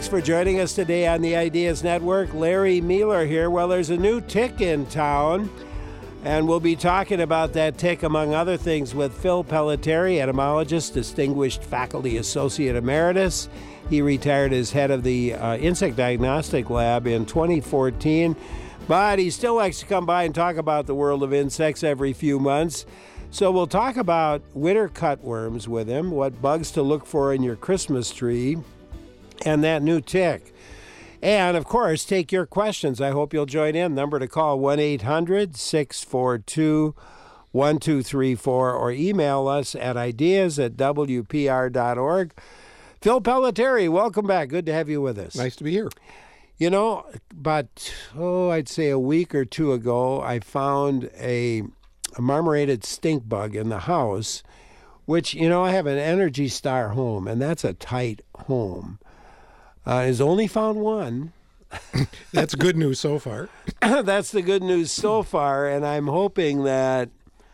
for joining us today on the Ideas Network. Larry Mueller here. Well, there's a new tick in town, and we'll be talking about that tick, among other things, with Phil Pelletieri, entomologist, distinguished faculty associate emeritus. He retired as head of the Insect Diagnostic Lab in 2014, but he still likes to come by and talk about the world of insects every few months. So we'll talk about winter cutworms with him, what bugs to look for in your Christmas tree, and that new tick. And, of course, take your questions. I hope you'll join in. Number to call, 1-800-642-1234, or email us at ideas@wpr.org. Phil Pelletieri, welcome back. Good to have you with us. Nice to be here. You know, about, I'd say a week or two ago, I found a marmorated stink bug in the house, which, I have an Energy Star home, and that's a tight home. Has only found one. That's good news so far. That's the good news so far, and I'm hoping that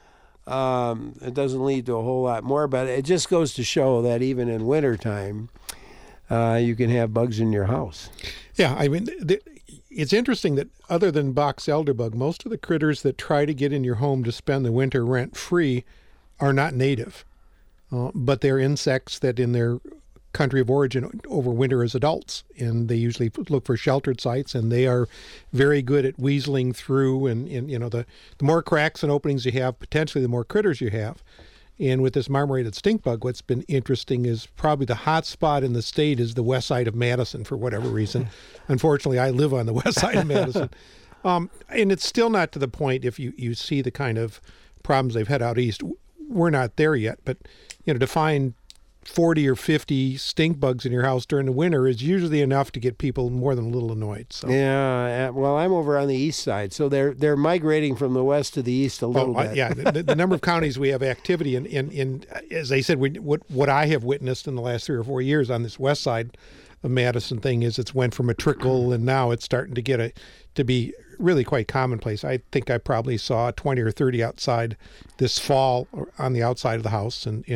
it doesn't lead to a whole lot more, but it just goes to show that even in wintertime, you can have bugs in your house. Yeah, I mean, it's interesting that other than box elderbug, most of the critters that try to get in your home to spend the winter rent-free are not native, but they're insects that in their country of origin overwinter as adults, and they usually look for sheltered sites, and they are very good at weaseling through, and the more cracks and openings you have, potentially the more critters you have. And with this marmorated stink bug, what's been interesting is probably the hot spot in the state is the west side of Madison for whatever reason. Unfortunately, I live on the west side of Madison. And it's still not to the point, if you see the kind of problems they've had out east, we're not there yet, but to find 40 or 50 stink bugs in your house during the winter is usually enough to get people more than a little annoyed. So. Yeah, well, I'm over on the east side, so they're migrating from the west to the east a little bit. Yeah, the number of counties we have activity in as I said, what I have witnessed in the last 3 or 4 years on this west side of Madison thing is it's went from a trickle, and now it's starting to to be really quite commonplace. I think I probably saw 20 or 30 outside this fall on the outside of the house, and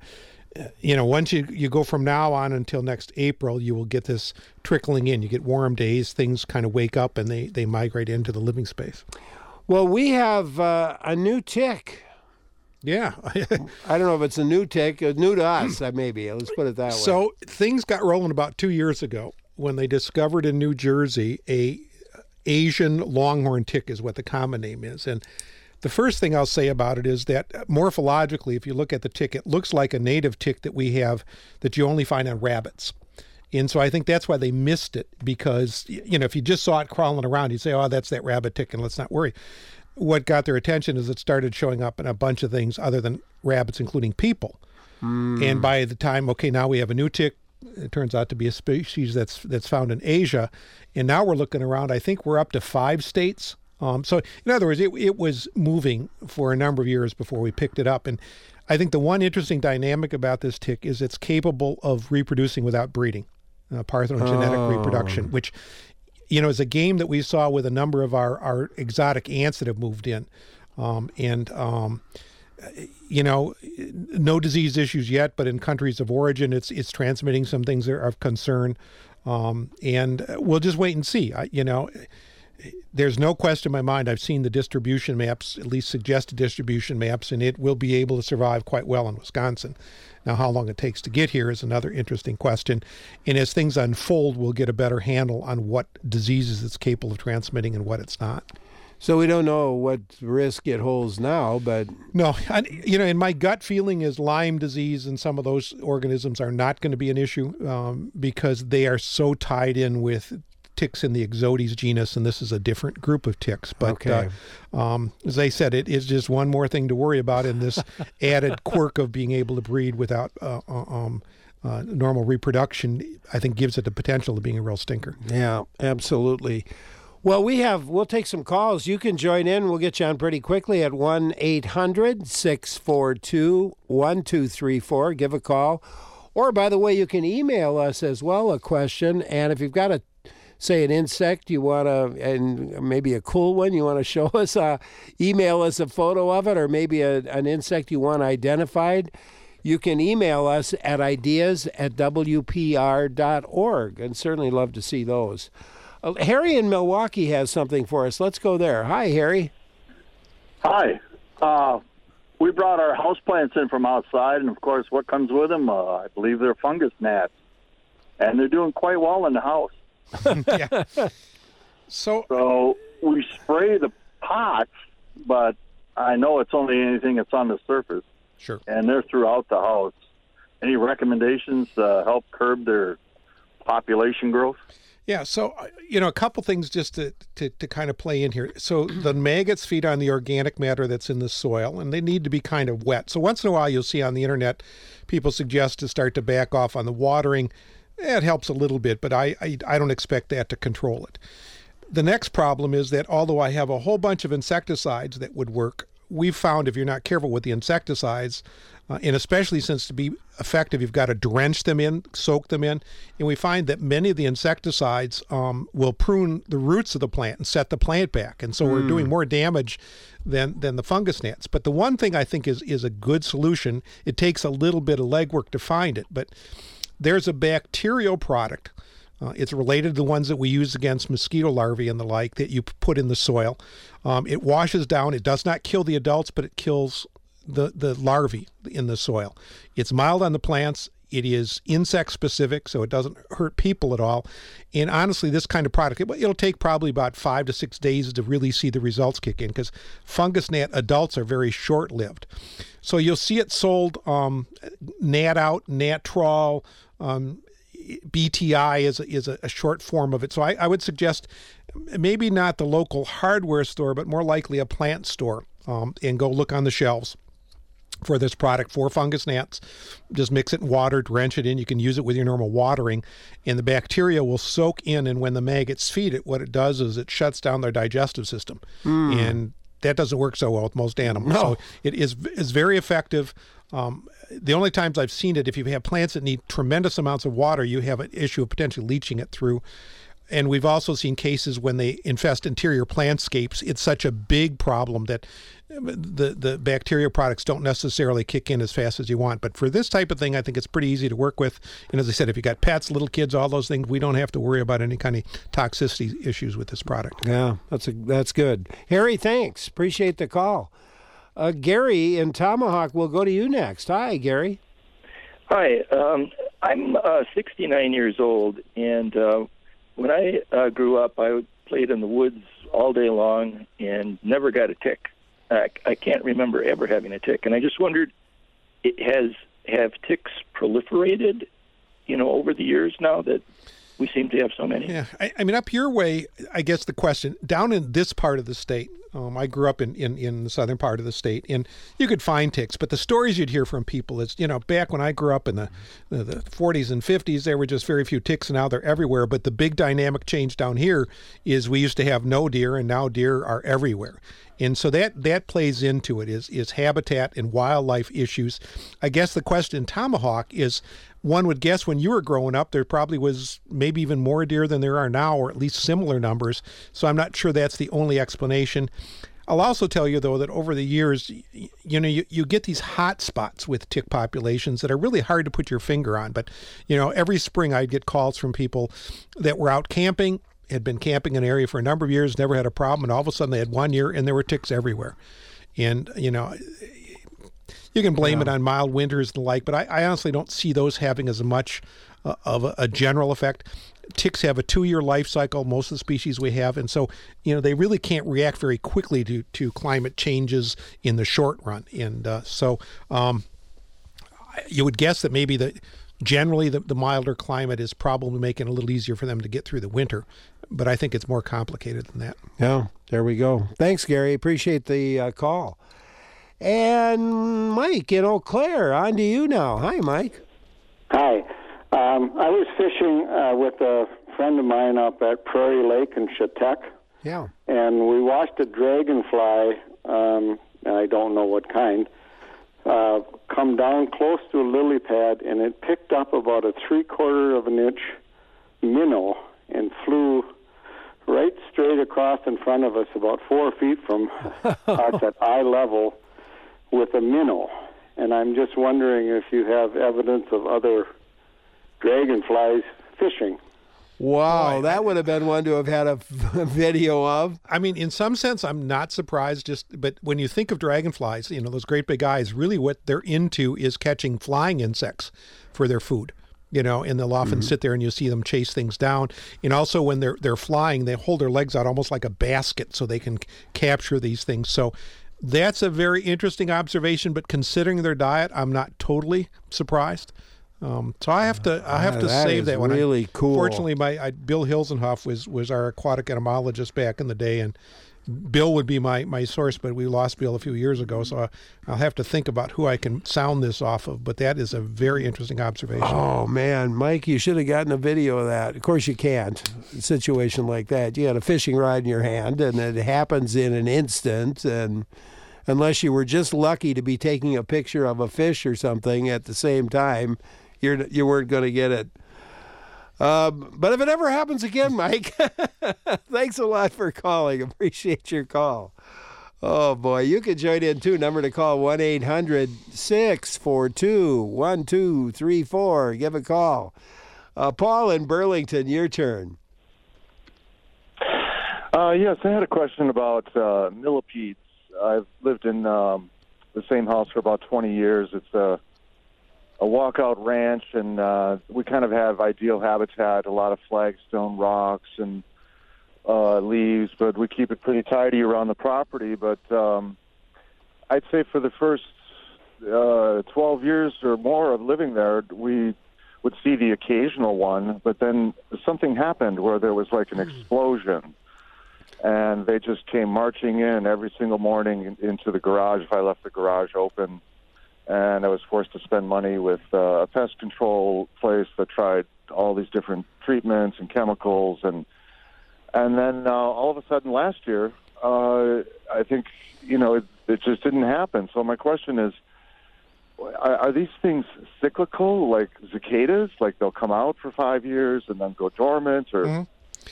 once you go from now on until next April, you will get this trickling in. You get warm days, things kind of wake up, and they migrate into the living space. Well, we have a new tick. Yeah. I don't know if it's a new tick, new to us, maybe. Let's put it that way. So things got rolling about 2 years ago when they discovered in New Jersey a Asian longhorn tick is what the common name is. And the first thing I'll say about it is that morphologically, if you look at the tick, it looks like a native tick that we have that you only find on rabbits. And so I think that's why they missed it, because, if you just saw it crawling around, you'd say, oh, that's that rabbit tick, and let's not worry. What got their attention is it started showing up in a bunch of things other than rabbits, including people. And by the time, now we have a new tick, it turns out to be a species that's found in Asia. And now we're looking around, I think we're up to 5 states. So in other words, it was moving for a number of years before we picked it up. And I think the one interesting dynamic about this tick is it's capable of reproducing without breeding, parthenogenetic reproduction, which, is a game that we saw with a number of our exotic ants that have moved in. No disease issues yet, but in countries of origin, it's transmitting some things that are of concern. And we'll just wait and see. There's no question in my mind. I've seen the distribution maps, at least suggested distribution maps, and it will be able to survive quite well in Wisconsin. Now, how long it takes to get here is another interesting question. And as things unfold, we'll get a better handle on what diseases it's capable of transmitting and what it's not. So we don't know what risk it holds now, but... No, and my gut feeling is Lyme disease and some of those organisms are not going to be an issue because they are so tied in with ticks in the Ixodes genus, and this is a different group of ticks. But as I said, it is just one more thing to worry about in this added quirk of being able to breed without normal reproduction. I think gives it the potential of being a real stinker. Yeah, absolutely. Well, we'll take some calls. You can join in. We'll get you on pretty quickly at 1-800-642-1234. Give a call. Or, by the way, you can email us as well a question. And if you've got an insect you want to, and maybe a cool one you want to show us, email us a photo of it, or maybe an insect you want identified. you can email us at ideas@wpr.org, and certainly love to see those. Harry in Milwaukee has something for us. Let's go there. Hi, Harry. Hi. We brought our houseplants in from outside, and of course, what comes with them? I believe they're fungus gnats, and they're doing quite well in the house. Yeah. So we spray the pots, but I know it's only anything that's on the surface. Sure. And they're throughout the house. Any recommendations to help curb their population growth? Yeah, so, a couple things just to kind of play in here. So the maggots feed on the organic matter that's in the soil, and they need to be kind of wet. So once in a while you'll see on the internet people suggest to start to back off on the watering. It helps a little bit, but I don't expect that to control it. The next problem is that although I have a whole bunch of insecticides that would work, we've found if you're not careful with the insecticides, and especially since to be effective, you've got to drench them in, soak them in. And we find that many of the insecticides will prune the roots of the plant and set the plant back. And so we're doing more damage than the fungus gnats. But the one thing I think is a good solution, it takes a little bit of legwork to find it, but there's a bacterial product. It's related to the ones that we use against mosquito larvae and the like that you put in the soil. It washes down. It does not kill the adults, but it kills the larvae in the soil. It's mild on the plants. It is insect specific, so it doesn't hurt people at all. And honestly, this kind of product, it'll take probably about 5 to 6 days to really see the results kick in, because fungus gnat adults are very short-lived. So you'll see it sold Nat Out, Natrol, BTI is a short form of it. So I would suggest maybe not the local hardware store, but more likely a plant store, and go look on the shelves for this product for fungus gnats. Just mix it in water, drench it in. You can use it with your normal watering, and the bacteria will soak in, and when the maggots feed it, what it does is it shuts down their digestive system. And that doesn't work so well with most animals. No. So it is very effective. The only times I've seen it, if you have plants that need tremendous amounts of water, you have an issue of potentially leaching it through. And we've also seen cases when they infest interior plantscapes. It's such a big problem that the bacteria products don't necessarily kick in as fast as you want. But for this type of thing, I think it's pretty easy to work with. And as I said, if you got pets, little kids, all those things, we don't have to worry about any kind of toxicity issues with this product. Yeah, that's good. Harry, thanks. Appreciate the call. Gary in Tomahawk, we'll go to you next. Hi, Gary. Hi. I'm 69 years old, and when I grew up, I played in the woods all day long and never got a tick. I can't remember ever having a tick, and I just wondered, have ticks proliferated, over the years now that we seem to have so many? Yeah, I mean, up your way, I guess the question, down in this part of the state, I grew up in the southern part of the state, and you could find ticks, but the stories you'd hear from people is, back when I grew up in the 40s and 50s, there were just very few ticks, and now they're everywhere. But the big dynamic change down here is we used to have no deer, and now deer are everywhere. And so that plays into it, is habitat and wildlife issues. I guess the question in Tomahawk is, one would guess when you were growing up, there probably was maybe even more deer than there are now, or at least similar numbers. So I'm not sure that's the only explanation. I'll also tell you, though, that over the years, you get these hot spots with tick populations that are really hard to put your finger on. But, every spring I'd get calls from people that were out camping, had been camping in an area for a number of years, never had a problem, and all of a sudden they had 1 year and there were ticks everywhere. And, you can blame it on mild winters and the like, but I honestly don't see those having as much of a general effect. Ticks have a 2-year life cycle, most of the species we have, and so they really can't react very quickly to climate changes in the short run. And so you would guess that maybe generally the milder climate is probably making it a little easier for them to get through the winter, but I think it's more complicated than that. Yeah, there we go. Thanks, Gary. Appreciate the call. And Mike in Eau Claire, on to you now. Hi, Mike. Hi. I was fishing with a friend of mine up at Prairie Lake in Chautauqua. Yeah. And we watched a dragonfly, I don't know what kind, come down close to a lily pad, and it picked up about a 3/4 of an inch minnow and flew right straight across in front of us, about 4 feet from us at eye level, with a minnow. And I'm just wondering if you have evidence of other dragonflies fishing. Wow, that would have been one to have had a video of. I mean, in some sense, I'm not surprised. But when you think of dragonflies, those great big eyes, really what they're into is catching flying insects for their food. And they'll often sit there and you see them chase things down. And also when they're flying, they hold their legs out almost like a basket so they can capture these things. So that's a very interesting observation. But considering their diet, I'm not totally surprised. So I have to save that one. Really cool. Fortunately, Bill Hilsenhoff was our aquatic entomologist back in the day, and Bill would be my source, but we lost Bill a few years ago, so I'll have to think about who I can sound this off of. But that is a very interesting observation. Oh man, Mike, you should have gotten a video of that. Of course, you can't. A situation like that, you got a fishing rod in your hand, and it happens in an instant, and unless you were just lucky to be taking a picture of a fish or something at the same time, you weren't going to get it. But if it ever happens again, Mike, thanks a lot for calling. Appreciate your call. Oh, boy. You can join in, too. Number to call, 1-800-642-1234. Give a call. Paul in Burlington, your turn. Yes, I had a question about millipedes. I've lived in the same house for about 20 years. It's a walkout ranch, and we kind of have ideal habitat, a lot of flagstone rocks and leaves, but we keep it pretty tidy around the property. But I'd say for the first 12 years or more of living there, we would see the occasional one, but then something happened where there was like an explosion, and they just came marching in every single morning into the garage if I left the garage open. And I was forced to spend money with a pest control place that tried all these different treatments and chemicals. And then all of a sudden last year, I think, it just didn't happen. So my question is, are these things cyclical, like cicadas? Like they'll come out for 5 years and then go dormant? Or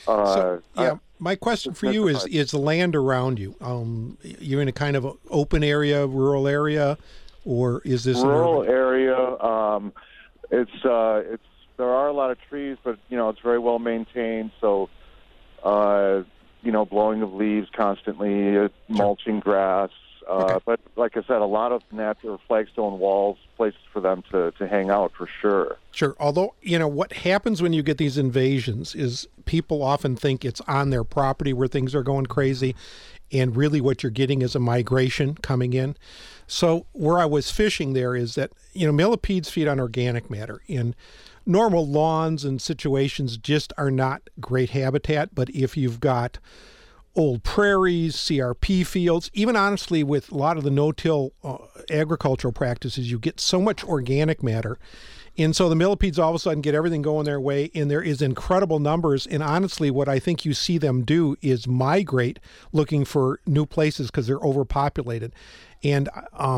my question for you is the land around you. You're in a kind of open area, rural area? Or is this rural area? It's there are a lot of trees, but it's very well maintained. So, blowing of leaves constantly, mulching grass. But like I said, a lot of natural flagstone walls, places for them to hang out for sure. Sure. Although what happens when you get these invasions is people often think it's on their property where things are going crazy. And really what you're getting is a migration coming in. So where I was fishing there is that, millipedes feed on organic matter. And normal lawns and situations just are not great habitat. But if you've got old prairies, CRP fields, even honestly with a lot of the no-till agricultural practices, you get so much organic matter. And so the millipedes all of a sudden get everything going their way, and there is incredible numbers. And honestly, what I think you see them do is migrate looking for new places because they're overpopulated. And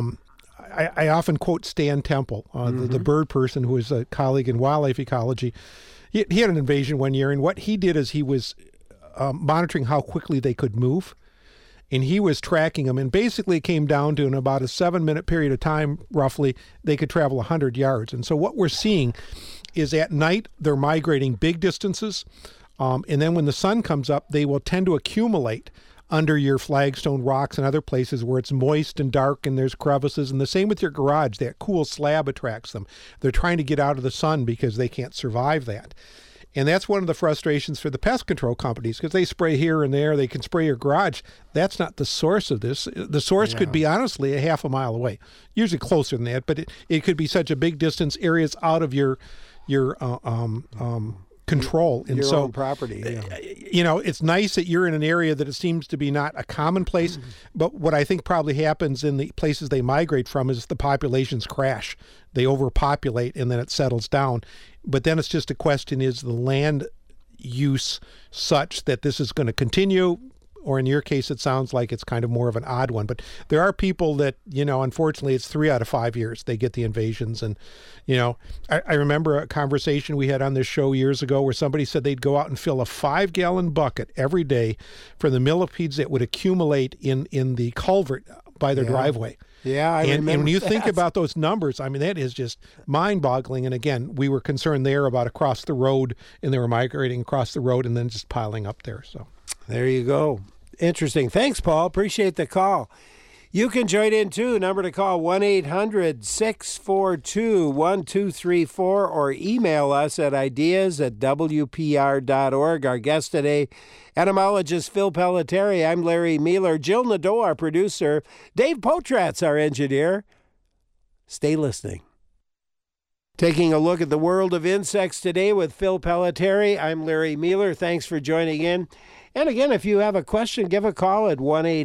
I often quote Stan Temple, the bird person who is a colleague in wildlife ecology. He had an invasion one year, and what he did is he was monitoring how quickly they could move. And he was tracking them, and basically it came down to in about a 7-minute period of time, roughly, they could travel 100 yards. And so what we're seeing is at night, they're migrating big distances. And then when the sun comes up, they will tend to accumulate under your flagstone rocks and other places where it's moist and dark and there's crevices. And the same with your garage. That cool slab attracts them. They're trying to get out of the sun because they can't survive that. And that's one of the frustrations for the pest control companies because they spray here and there. They can spray your garage. That's not the source of this. The source could be, honestly, a half a mile away, usually closer than that. But it could be such a big distance, areas out of your control. And your own property. Yeah. It's nice that you're in an area that it seems to be not a common place. But what I think probably happens in the places they migrate from is the populations crash. They overpopulate and then it settles down. But then it's just a question, is the land use such that this is going to continue? Or in your case, it sounds like it's kind of more of an odd one. But there are people that, unfortunately, it's 3 out of 5 years they get the invasions. And, I remember a conversation we had on this show years ago where somebody said they'd go out and fill a 5-gallon bucket every day for the millipedes that would accumulate in the culvert by their driveway. Yeah, I and remember when you that. think about those numbers, I mean, that is just mind-boggling. And again, we were concerned there about across the road, and they were migrating across the road and then just piling up there. So there you go. Interesting. Thanks, Paul. Appreciate the call. You can join in too. Number to call 1-800-642-1234 or email us at ideas@wpr.org. Our guest today, entomologist Phil Pelletieri. I'm Larry Mueller. Jill Nadeau, our producer. Dave Potratz, our engineer. Stay listening. Taking a look at the world of insects today with Phil Pelletieri. I'm Larry Mueller. Thanks for joining in. And again, if you have a question, give a call at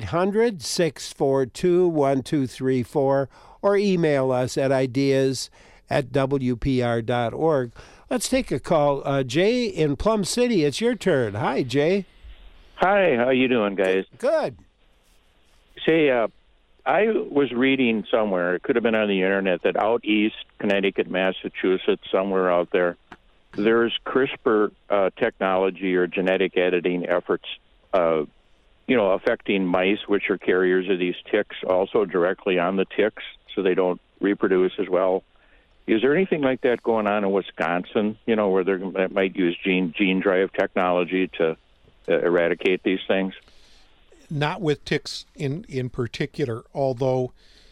1-800-642-1234 or email us at ideas@wpr.org. Let's take a call. Jay in Plum City, it's your turn. Hi, Jay. Hi, how you doing, guys? Good. Say, I was reading somewhere, it could have been on the internet, that out east, Connecticut, Massachusetts, somewhere out there, there's CRISPR technology or genetic editing efforts, affecting mice, which are carriers of these ticks, also directly on the ticks, so they don't reproduce as well. Is there anything like that going on in Wisconsin, where they might use gene drive technology to eradicate these things? not with ticks in particular, although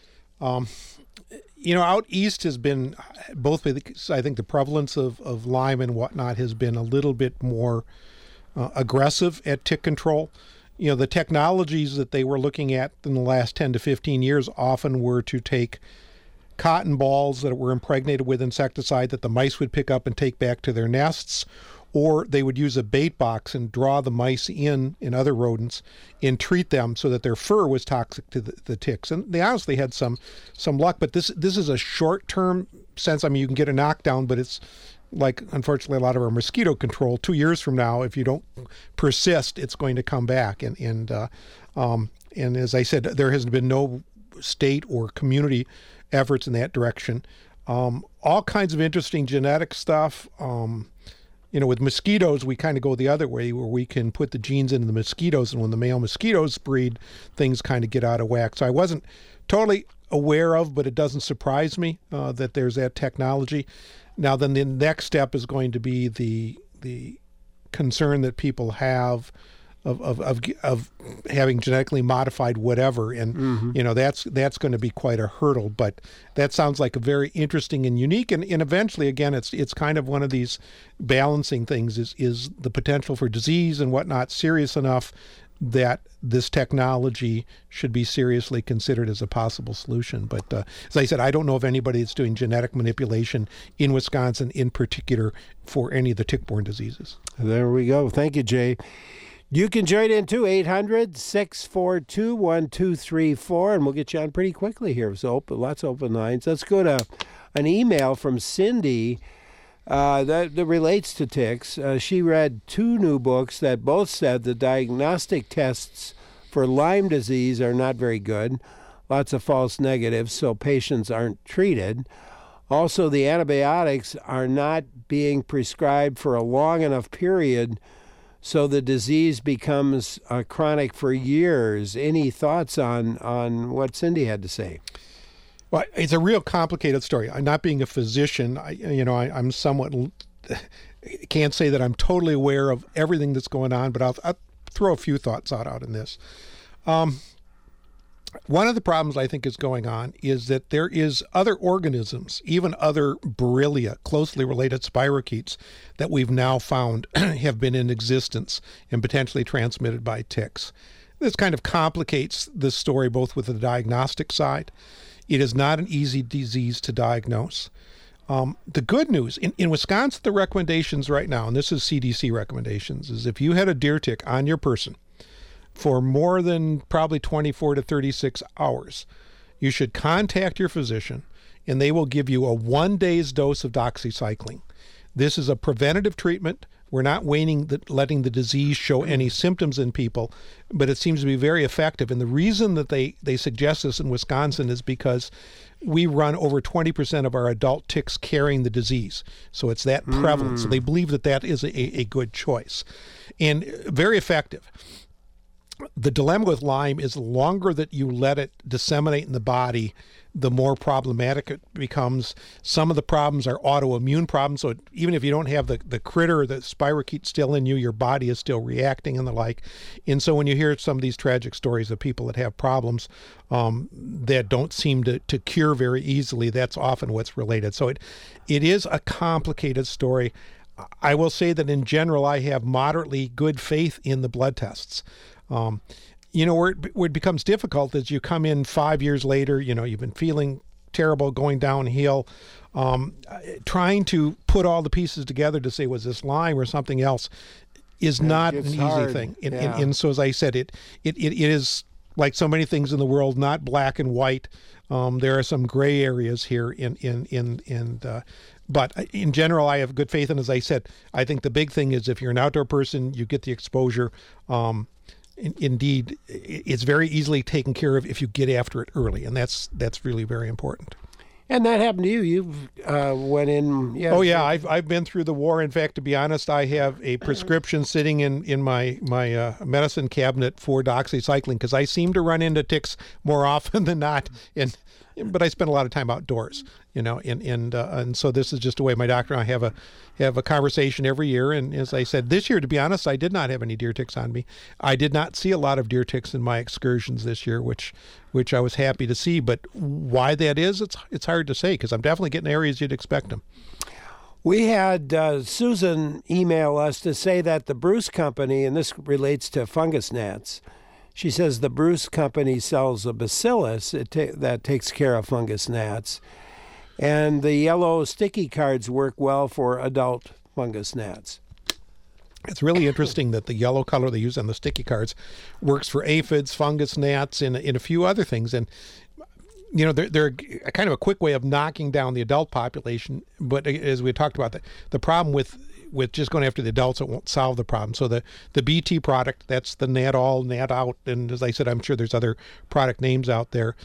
out east has been both, I think the prevalence of Lyme and whatnot has been a little bit more aggressive at tick control. The technologies that they were looking at in the last 10 to 15 years often were to take cotton balls that were impregnated with insecticide that the mice would pick up and take back to their nests, or they would use a bait box and draw the mice in other rodents and treat them so that their fur was toxic to the ticks. And they honestly had some luck, but this is a short-term sense. I mean, you can get a knockdown, but it's like, unfortunately, a lot of our mosquito control. 2 years from now, if you don't persist, it's going to come back. And as I said, there has been no state or community efforts in that direction. All kinds of interesting genetic stuff. With mosquitoes, we kind of go the other way, where we can put the genes into the mosquitoes, and when the male mosquitoes breed, things kind of get out of whack. So I wasn't totally aware of, but it doesn't surprise me that there's that technology. Now, then the next step is going to be the concern that people have of having genetically modified whatever, and that's going to be quite a hurdle. But that sounds like a very interesting and unique, and eventually, again, it's kind of one of these balancing things. Is the potential for disease and whatnot serious enough that this technology should be seriously considered as a possible solution? But as I said, I don't know of anybody that's doing genetic manipulation in Wisconsin in particular for any of the tick-borne diseases. There we go. Thank you, Jay. You can join in too, 800-642-1234, and we'll get you on pretty quickly here. So lots of open lines. Let's go to an email from Cindy that relates to ticks. She read 2 new books that both said the diagnostic tests for Lyme disease are not very good. Lots of false negatives, so patients aren't treated. Also, the antibiotics are not being prescribed for a long enough period, so the disease becomes chronic for years. Any thoughts on what Cindy had to say? Well, it's a real complicated story. I'm not being a physician. I'm somewhat can't say that I'm totally aware of everything that's going on, but I'll throw a few thoughts out in this. One of the problems I think is going on is that there is other organisms, even other Borrelia, closely related spirochetes, that we've now found have been in existence and potentially transmitted by ticks. This kind of complicates the story both with the diagnostic side. It is not an easy disease to diagnose. The good news, in Wisconsin, the recommendations right now, and this is CDC recommendations, is if you had a deer tick on your person for more than probably 24 to 36 hours, you should contact your physician, and they will give you a 1 day's dose of doxycycline. This is a preventative treatment. We're not letting the disease show any symptoms in people, but it seems to be very effective. And the reason that they suggest this in Wisconsin is because we run over 20% of our adult ticks carrying the disease. So it's that prevalent. So they believe that is a good choice and very effective. the dilemma with Lyme is the longer that you let it disseminate in the body, the more problematic it becomes. Some of the problems are autoimmune problems. So even if you don't have the critter or the spirochete still in you, your body is still reacting and the like. And so when you hear some of these tragic stories of people that have problems that don't seem to cure very easily, that's often what's related. So it is a complicated story. I will say that in general, I have moderately good faith in the blood tests. Where it becomes difficult is you come in 5 years later, you've been feeling terrible, going downhill, trying to put all the pieces together to say, was this Lyme or something else, is not an easy thing. And so, as I said, it is, like so many things in the world, not black and white. There are some gray areas here but in general, I have good faith. And as I said, I think the big thing is if you're an outdoor person, you get the exposure. Indeed, it's very easily taken care of if you get after it early, and that's really very important. And that happened to you. You went in. Yeah. Oh yeah, I've been through the war. In fact, to be honest, I have a prescription sitting in my medicine cabinet for doxycycline because I seem to run into ticks more often than not. But I spend a lot of time outdoors, and so this is just a way my doctor and I have a conversation every year. And as I said, this year, to be honest, I did not have any deer ticks on me. I did not see a lot of deer ticks in my excursions this year, which I was happy to see. But why that is, it's hard to say because I'm definitely getting areas you'd expect them. We had Susan email us to say that the Bruce Company, and this relates to fungus gnats, she says the Bruce Company sells a bacillus that takes care of fungus gnats, and the yellow sticky cards work well for adult fungus gnats. It's really interesting that the yellow color they use on the sticky cards works for aphids, fungus gnats, and a few other things. And they're kind of a quick way of knocking down the adult population. But as we talked about, the problem with just going after the adults, it won't solve the problem. So the BT product, that's the Nat All, Nat Out, and as I said, I'm sure there's other product names out there.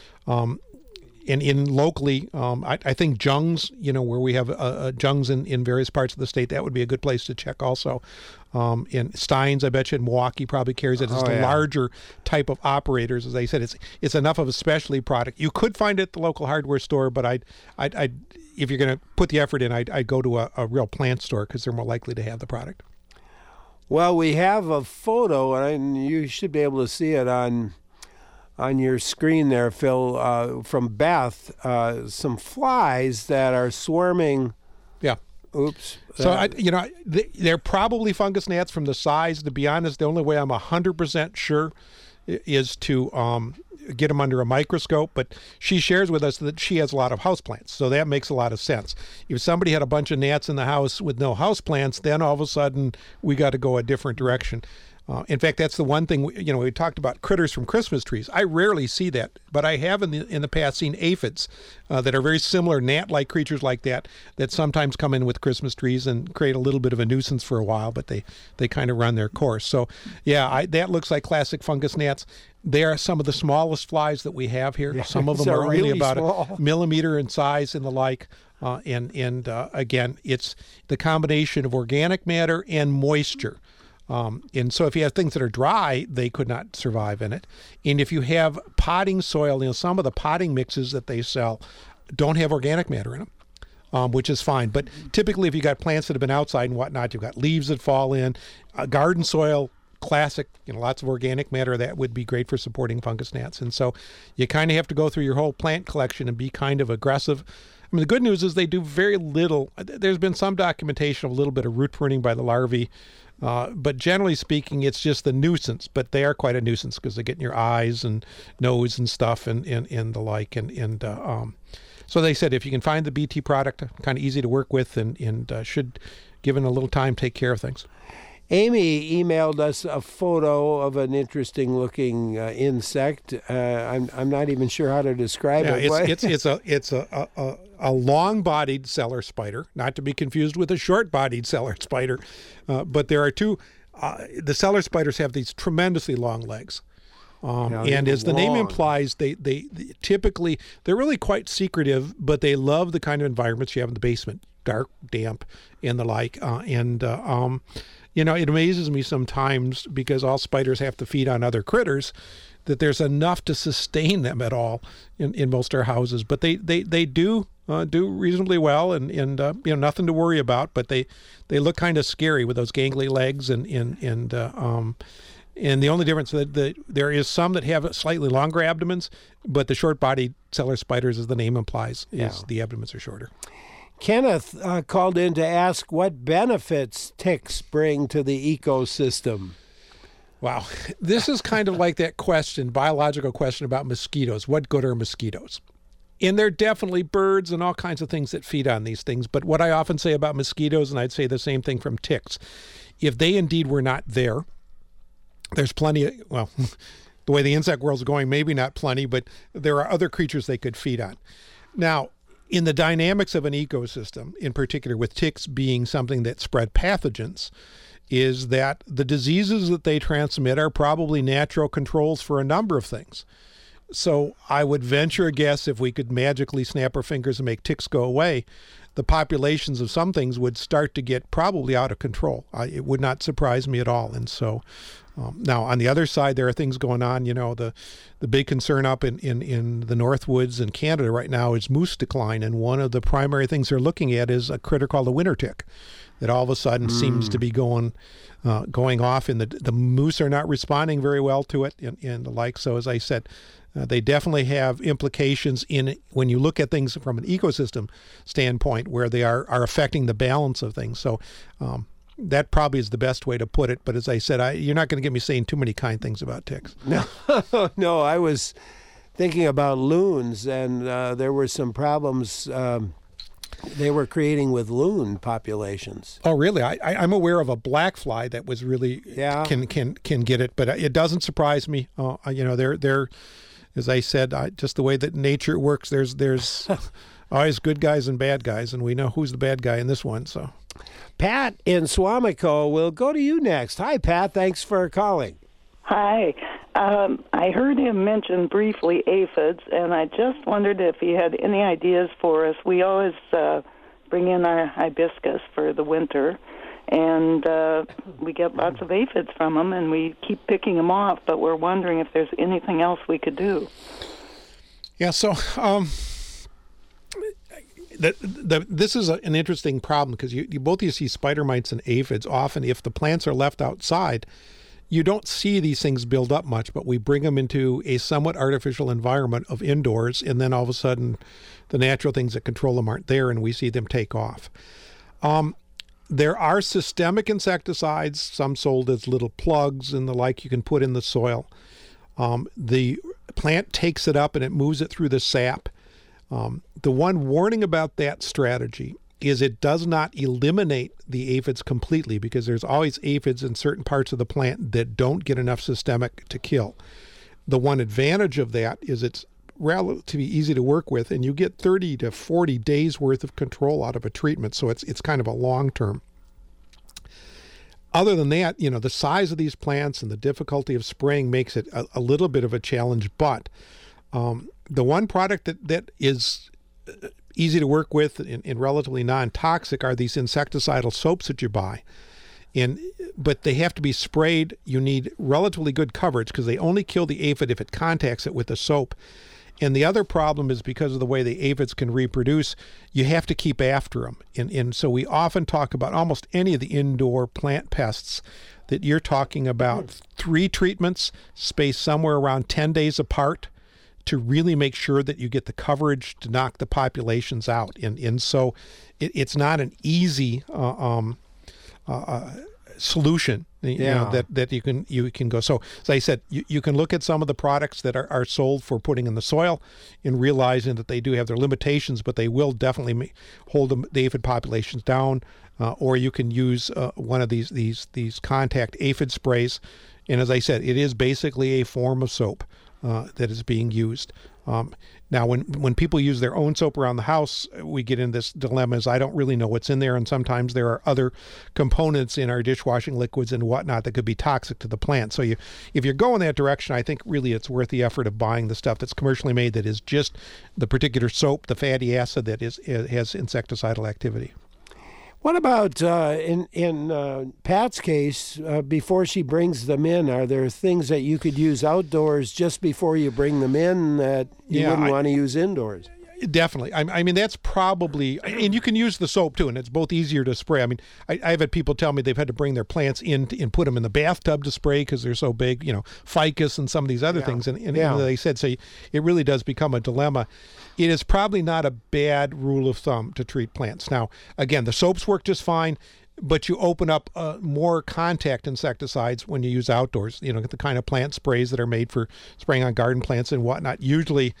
In locally, I think Jung's, where we have Jung's in various parts of the state, that would be a good place to check also. In Steins, I bet you in Milwaukee probably carries it. It's a larger type of operators. As I said, it's enough of a specialty product. You could find it at the local hardware store, but I'd if you're going to put the effort in, I'd go to a real plant store because they're more likely to have the product. Well, we have a photo, and you should be able to see it on your screen there, Phil, from Beth, some flies that are swarming. Yeah. Oops. So, they're probably fungus gnats from the size. To be honest, the only way I'm 100% sure is to get them under a microscope. But she shares with us that she has a lot of houseplants, so that makes a lot of sense. If somebody had a bunch of gnats in the house with no houseplants, then all of a sudden we got to go a different direction. In fact, that's the one thing, we talked about critters from Christmas trees. I rarely see that, but I have in the past seen aphids that are very similar, gnat-like creatures like that sometimes come in with Christmas trees and create a little bit of a nuisance for a while, but they kind of run their course. So, yeah, that looks like classic fungus gnats. They are some of the smallest flies that we have here. Yeah, some of them are really only about a millimeter in size and the like. Again, it's the combination of organic matter and moisture. And so if you have things that are dry, they could not survive in it. And if you have potting soil, some of the potting mixes that they sell don't have organic matter in them, which is fine. But typically if you got plants that have been outside and whatnot, you've got leaves that fall in, garden soil, classic, lots of organic matter, that would be great for supporting fungus gnats. And so you kind of have to go through your whole plant collection and be kind of aggressive. I mean, the good news is they do very little. There's been some documentation of a little bit of root pruning by the larvae, but generally speaking, it's just the nuisance. But they are quite a nuisance because they get in your eyes and nose and stuff and the like. So they said if you can find the BT product, kind of easy to work with and should, given a little time, take care of things. Amy emailed us a photo of an interesting-looking insect. I'm not even sure how to describe it. It's a long-bodied cellar spider, not to be confused with a short-bodied cellar spider. But there are two. The cellar spiders have these tremendously long legs. And as the name implies, they typically, they're really quite secretive, but they love the kind of environments you have in the basement. dark, damp, and the like. It amazes me sometimes, because all spiders have to feed on other critters, that there's enough to sustain them at all in most of our houses. But they do reasonably well, and nothing to worry about. But they look kind of scary with those gangly legs, and the only difference that there is some that have slightly longer abdomens, but the short-bodied cellar spiders, as the name implies, is the abdomens are shorter. Kenneth called in to ask what benefits ticks bring to the ecosystem. Wow. This is kind of like that biological question about mosquitoes. What good are mosquitoes? And there are definitely birds and all kinds of things that feed on these things. But what I often say about mosquitoes, and I'd say the same thing from ticks, if they indeed were not there, there's plenty of, the way the insect world's going, maybe not plenty, but there are other creatures they could feed on. Now, in the dynamics of an ecosystem, in particular with ticks being something that spread pathogens, is that the diseases that they transmit are probably natural controls for a number of things. So I would venture a guess, if we could magically snap our fingers and make ticks go away, the populations of some things would start to get probably out of control. It would not surprise me at all. And so now on the other side, there are things going on. The big concern up in the Northwoods in Canada right now is moose decline. And one of the primary things they're looking at is a critter called the winter tick that all of a sudden seems to be going off, and the moose are not responding very well to it and the like. So as I said, they definitely have implications when you look at things from an ecosystem standpoint, where they are affecting the balance of things. So that probably is the best way to put it. But as I said, you're not going to get me saying too many kind things about ticks. No, I was thinking about loons, and there were some problems they were creating with loon populations. Oh, really? I'm aware of a black fly that was really can get it, but it doesn't surprise me. They're as I said, just the way that nature works. There's always good guys and bad guys, and we know who's the bad guy in this one. So, Pat in Swamico, we'll go to you next. Hi, Pat. Thanks for calling. Hi. I heard him mention briefly aphids, and I just wondered if he had any ideas for us. We always bring in our hibiscus for the winter, and we get lots of aphids from them, and we keep picking them off, but we're wondering if there's anything else we could do. Yeah, so this is an interesting problem, because you both see spider mites and aphids. Often, if the plants are left outside, you don't see these things build up much, but we bring them into a somewhat artificial environment of indoors, and then all of a sudden the natural things that control them aren't there, and we see them take off. There are systemic insecticides, some sold as little plugs and the like, you can put in the soil. The plant takes it up and it moves it through the sap. The one warning about that strategy is it does not eliminate the aphids completely, because there's always aphids in certain parts of the plant that don't get enough systemic to kill. The one advantage of that is it's relatively easy to work with, and you get 30 to 40 days worth of control out of a treatment, so it's kind of a long term. Other than that, the size of these plants and the difficulty of spraying makes it a little bit of a challenge, but the one product that is easy to work with and relatively non-toxic are these insecticidal soaps that you buy. But they have to be sprayed. You need relatively good coverage, because they only kill the aphid if it contacts it with the soap. And the other problem is, because of the way the aphids can reproduce, you have to keep after them. And so we often talk about almost any of the indoor plant pests that you're talking about 3 treatments spaced somewhere around 10 days apart, to really make sure that you get the coverage to knock the populations out. And so it's not an easy solution that you can go. So as I said, you can look at some of the products that are sold for putting in the soil, and realizing that they do have their limitations, but they will definitely hold the aphid populations down. Or you can use one of these contact aphid sprays. And as I said, it is basically a form of soap that is being used. Now, when people use their own soap around the house, we get in this dilemma, is I don't really know what's in there, and sometimes there are other components in our dishwashing liquids and whatnot that could be toxic to the plant. So if you're going that direction, I think really it's worth the effort of buying the stuff that's commercially made, that is just the particular soap, the fatty acid that has insecticidal activity. What about in Pat's case, before she brings them in, are there things that you could use outdoors just before you bring them in that you wouldn't want to use indoors? Definitely. I mean, that's probably, and you can use the soap too, and it's both easier to spray. I mean, I've had people tell me they've had to bring their plants in and put them in the bathtub to spray because they're so big, ficus and some of these other things. And they said, so it really does become a dilemma. It is probably not a bad rule of thumb to treat plants. Now, again, the soaps work just fine, but you open up more contact insecticides when you use outdoors. The kind of plant sprays that are made for spraying on garden plants and whatnot usually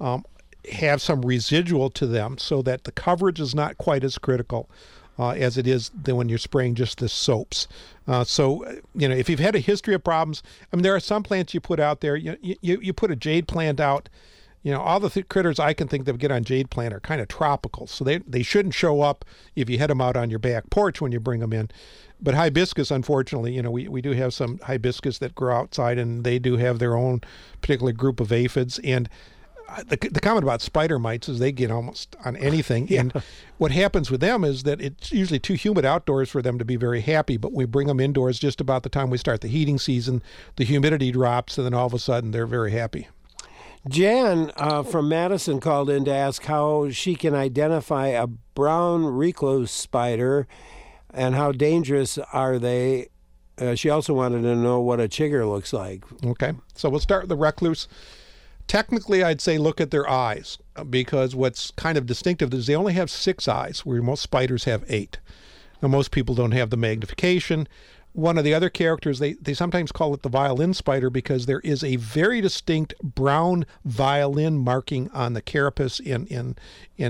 have some residual to them so that the coverage is not quite as critical as it is than when you're spraying just the soaps. So if you've had a history of problems, I mean, there are some plants you put out there. You put a jade plant out. All the critters I can think that get on jade plant are kind of tropical, so they shouldn't show up if you head them out on your back porch when you bring them in. But hibiscus, unfortunately, we do have some hibiscus that grow outside, and they do have their own particular group of aphids. And the comment about spider mites is they get almost on anything. Yeah. And what happens with them is that it's usually too humid outdoors for them to be very happy, but we bring them indoors just about the time we start the heating season. The humidity drops, and then all of a sudden they're very happy. Jan from Madison called in to ask how she can identify a brown recluse spider and how dangerous are they. She also wanted to know what a chigger looks like. Okay, so we'll start with the recluse. Technically, I'd say look at their eyes, because what's kind of distinctive is they only have 6 eyes, where most spiders have 8. Now, most people don't have the magnification. One of the other characters, they sometimes call it the violin spider because there is a very distinct brown violin marking on the carapace, and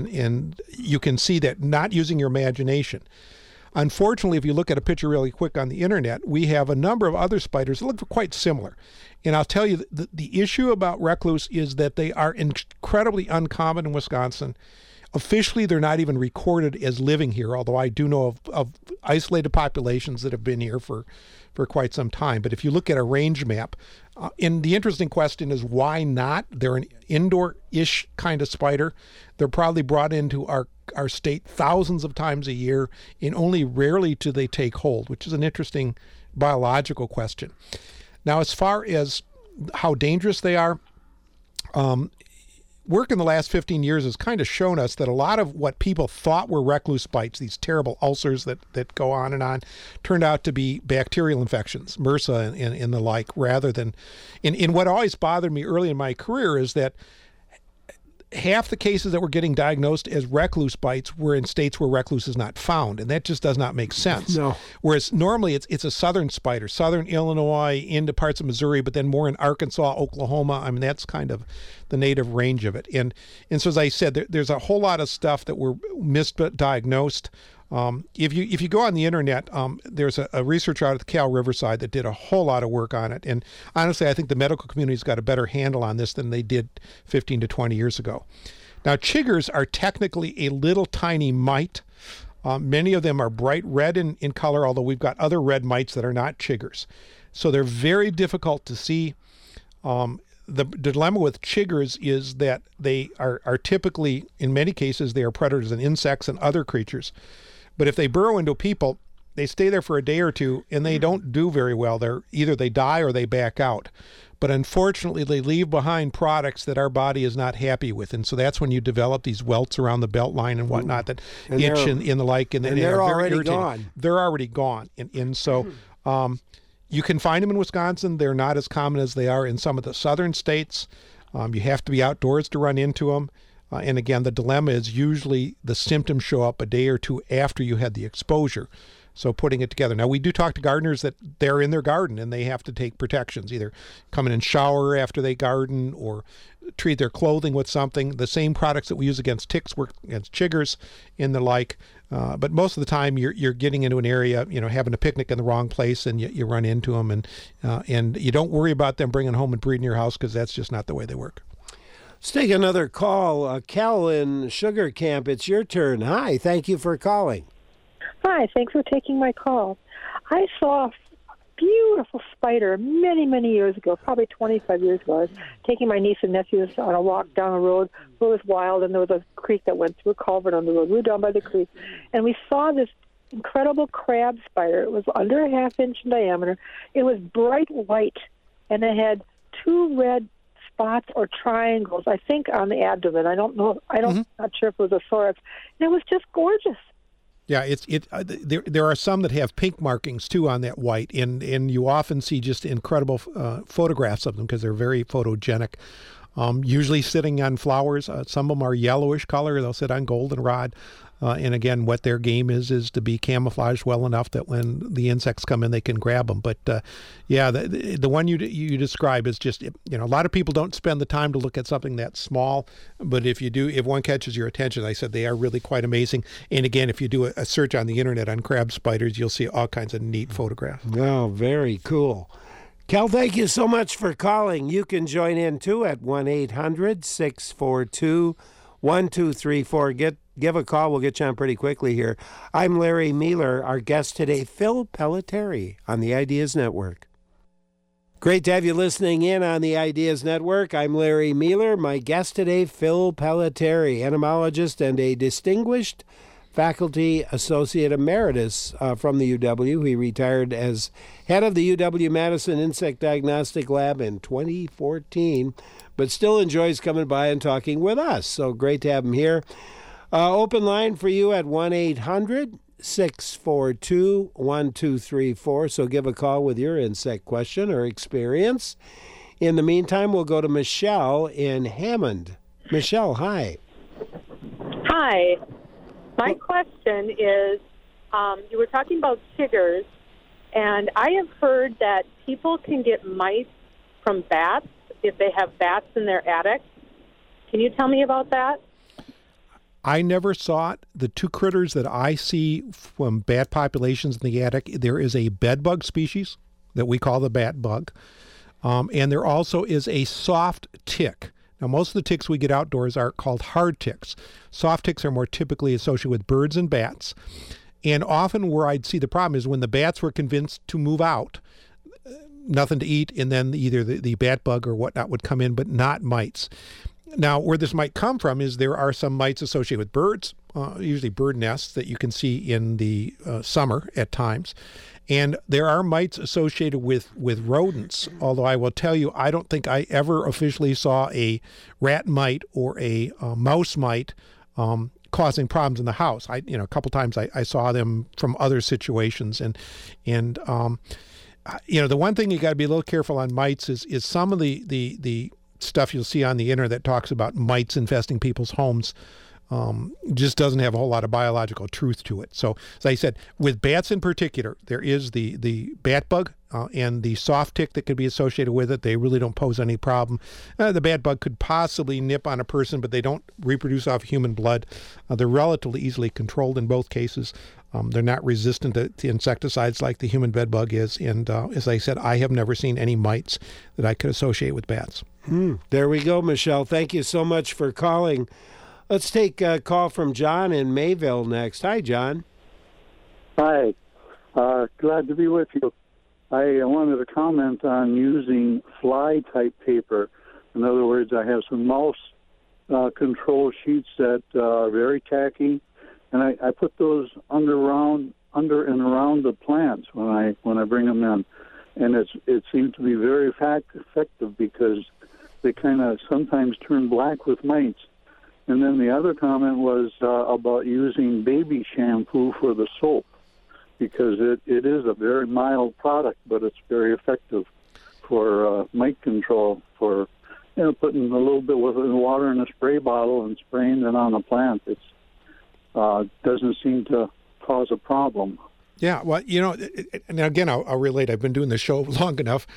you can see that, not using your imagination. Unfortunately, if you look at a picture really quick on the internet, we have a number of other spiders that look quite similar. And I'll tell you, the issue about recluse is that they are incredibly uncommon in Wisconsin. Officially, they're not even recorded as living here, although I do know of isolated populations that have been here for quite some time. But if you look at a range map, and the interesting question is why not? They're an indoor-ish kind of spider. They're probably brought into our state thousands of times a year, and only rarely do they take hold, which is an interesting biological question. Now, as far as how dangerous they are, work in the last 15 years has kind of shown us that a lot of what people thought were recluse bites, these terrible ulcers that go on, turned out to be bacterial infections, MRSA and the like, rather than... And what always bothered me early in my career is that half the cases that were getting diagnosed as recluse bites were in states where recluse is not found, and that just does not make sense. No. Whereas normally it's a southern spider, southern Illinois into parts of Missouri, but then more in Arkansas, Oklahoma. I mean, that's kind of the native range of it. And so as I said, there's a whole lot of stuff that were misdiagnosed. If you go on the internet, there's a researcher out at the Cal Riverside that did a whole lot of work on it. And honestly, I think the medical community's got a better handle on this than they did 15 to 20 years ago. Now, chiggers are technically a little tiny mite. Many of them are bright red in color, although we've got other red mites that are not chiggers. So they're very difficult to see. The dilemma with chiggers is that they are typically, in many cases, they are predators in insects and other creatures. But if they burrow into people, they stay there for a day or two, and they don't do very well. Either they die or they back out. But unfortunately, they leave behind products that our body is not happy with. And so that's when you develop these welts around the belt line and whatnot that itch and the like. And they're already gone. They're already gone. And so you can find them in Wisconsin. They're not as common as they are in some of the southern states. You have to be outdoors to run into them. And again, the dilemma is usually the symptoms show up a day or two after you had the exposure. So putting it together. Now, we do talk to gardeners that they're in their garden and they have to take protections, either come in and shower after they garden or treat their clothing with something. The same products that we use against ticks work against chiggers and the like. But most of the time you're getting into an area, having a picnic in the wrong place, and you run into them, and you don't worry about them bringing home and breeding your house, because that's just not the way they work. Let's take another call. Cal in Sugar Camp, it's your turn. Hi, thank you for calling. Hi, thanks for taking my call. I saw a beautiful spider many, many years ago, probably 25 years ago. I was taking my niece and nephews on a walk down a road. It was wild, and there was a creek that went through a culvert on the road. We were down by the creek, and we saw this incredible crab spider. It was under a half-inch in diameter. It was bright white, and it had 2 red spots or triangles, I think, on the abdomen. I don't know. Not sure if it was a thorax. And it was just gorgeous. Yeah, there are some that have pink markings too on that white, and you often see just incredible photographs of them because they're very photogenic. Usually sitting on flowers. Some of them are yellowish color. They'll sit on goldenrod. And again, what their game is to be camouflaged well enough that when the insects come in, they can grab them. But yeah, the one you describe is just, a lot of people don't spend the time to look at something that small. But if you do, if one catches your attention, I said they are really quite amazing. And again, if you do a search on the internet on crab spiders, you'll see all kinds of neat photographs. Oh, very cool. Cal, thank you so much for calling. You can join in too at 1-800-642-1234. Give a call. We'll get you on pretty quickly here. I'm Larry Mealer. Our guest today, Phil Pelletieri on the Ideas Network. Great to have you listening in on the Ideas Network. I'm Larry Mealer. My guest today, Phil Pelletieri, entomologist and a distinguished faculty associate emeritus from the UW. He retired as head of the UW-Madison Insect Diagnostic Lab in 2014, but still enjoys coming by and talking with us. So great to have him here. Open line for you at 1-800-642-1234. So give a call with your insect question or experience. In the meantime, we'll go to Michelle in Hammond. Michelle, hi. Hi. My question is, you were talking about chiggers, and I have heard that people can get mice from bats if they have bats in their attic. Can you tell me about that? I never saw it. The 2 critters that I see from bat populations in the attic, there is a bedbug species that we call the bat bug, and there also is a soft tick. Now, most of the ticks we get outdoors are called hard ticks. Soft ticks are more typically associated with birds and bats, and often where I'd see the problem is when the bats were convinced to move out, nothing to eat, and then either the bat bug or whatnot would come in, but not mites. Now, where this might come from is there are some mites associated with birds, usually bird nests that you can see in the summer at times. And there are mites associated with rodents, although I will tell you, I don't think I ever officially saw a rat mite or a mouse mite causing problems in the house. A couple times I saw them from other situations. And the one thing you got to be a little careful on mites is some of the stuff you'll see on the internet that talks about mites infesting people's homes just doesn't have a whole lot of biological truth to it. So, as I said, with bats in particular, there is the bat bug and the soft tick that could be associated with it. They really don't pose any problem. The bat bug could possibly nip on a person, but they don't reproduce off human blood. They're relatively easily controlled in both cases. They're not resistant to insecticides like the human bed bug is. And as I said, I have never seen any mites that I could associate with bats. There we go, Michelle. Thank you so much for calling. Let's take a call from John in Mayville next. Hi, John. Hi. Glad to be with you. I wanted to comment on using fly-type paper. In other words, I have some mouse control sheets that are very tacky, and I put those under and around the plants when I bring them in, and it seemed to be very effective because they kind of sometimes turn black with mites. And then the other comment was about using baby shampoo for the soap, because it is a very mild product, but it's very effective for mite control, for putting a little bit of water in a spray bottle and spraying it on a plant. It doesn't seem to cause a problem. Yeah, well, and again, I'll relate. I've been doing the show long enough.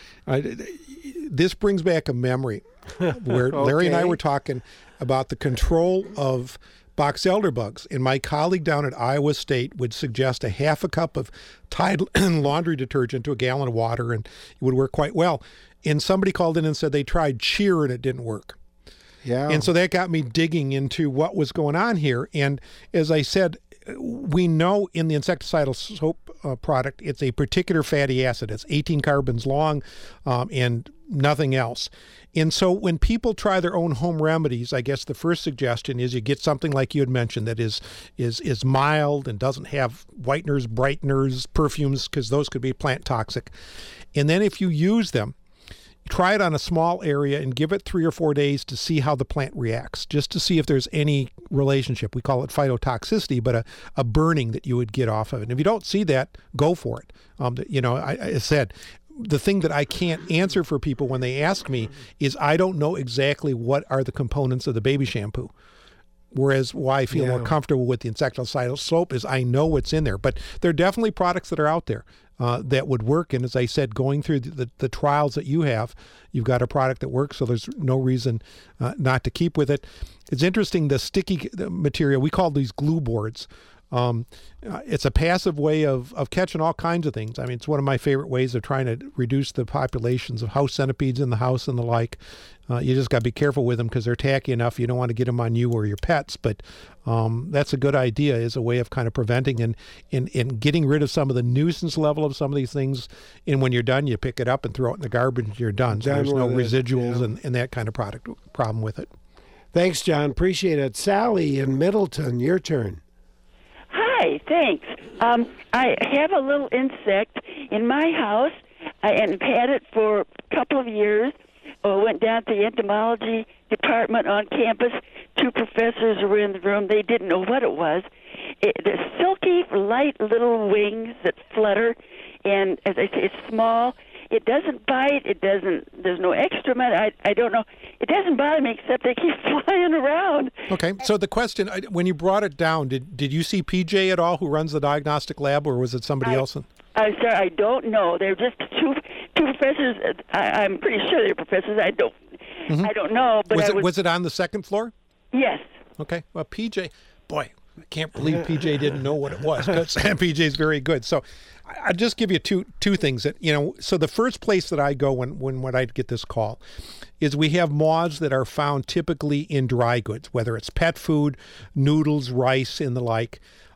This brings back a memory where Larry and I were talking about the control of box elder bugs. And my colleague down at Iowa State would suggest a half a cup of Tide laundry detergent to a gallon of water, and it would work quite well. And somebody called in and said they tried Cheer and it didn't work. Yeah. And so that got me digging into what was going on here. And as I said, we know in the insecticidal soap product, it's a particular fatty acid. It's 18 carbons long, and nothing else. And so when people try their own home remedies, I guess the first suggestion is you get something like you had mentioned that is mild and doesn't have whiteners, brighteners, perfumes, because those could be plant toxic. And then if you use them, try it on a small area and give it 3 or 4 days to see how the plant reacts, just to see if there's any relationship. We call it phytotoxicity, but a burning that you would get off of it. And if you don't see that, go for it. I said, the thing that I can't answer for people when they ask me is I don't know exactly what are the components of the baby shampoo. Whereas why I feel more comfortable with the insecticidal soap is I know what's in there. But there are definitely products that are out there that would work. And as I said, going through the trials that you have, you've got a product that works, so there's no reason not to keep with it. It's interesting, the sticky material, we call these glue boards. It's a passive way of catching all kinds of things. I mean, it's one of my favorite ways of trying to reduce the populations of house centipedes in the house and the like. You just got to be careful with them because they're tacky enough. You don't want to get them on you or your pets, but that's a good idea as a way of kind of preventing and getting rid of some of the nuisance level of some of these things. And when you're done, you pick it up and throw it in the garbage and you're done. So there's no residuals and that kind of problem with it. Thanks, John. Appreciate it. Sally in Middleton, your turn. Hi, thanks. I have a little insect in my house and had it for a couple of years. Went down to the entomology department on campus. 2 professors were in the room. They didn't know what it was. The silky, light little wings that flutter, and as I say, it's small. It doesn't bite. There's no excrement. I don't know. It doesn't bother me except they keep flying around. Okay. So the question, when you brought it down, did you see PJ at all, who runs the diagnostic lab, or was it somebody else? I'm sorry, I don't know. They're just two professors. I'm pretty sure they're professors. I don't know. But was it on the second floor? Yes. Okay. Well, PJ, boy, I can't believe PJ didn't know what it was. PJ's very good. So I'll just give you two things that, so the first place that I go when I get this call is we have moths that are found typically in dry goods, whether it's pet food, noodles, rice, and the like.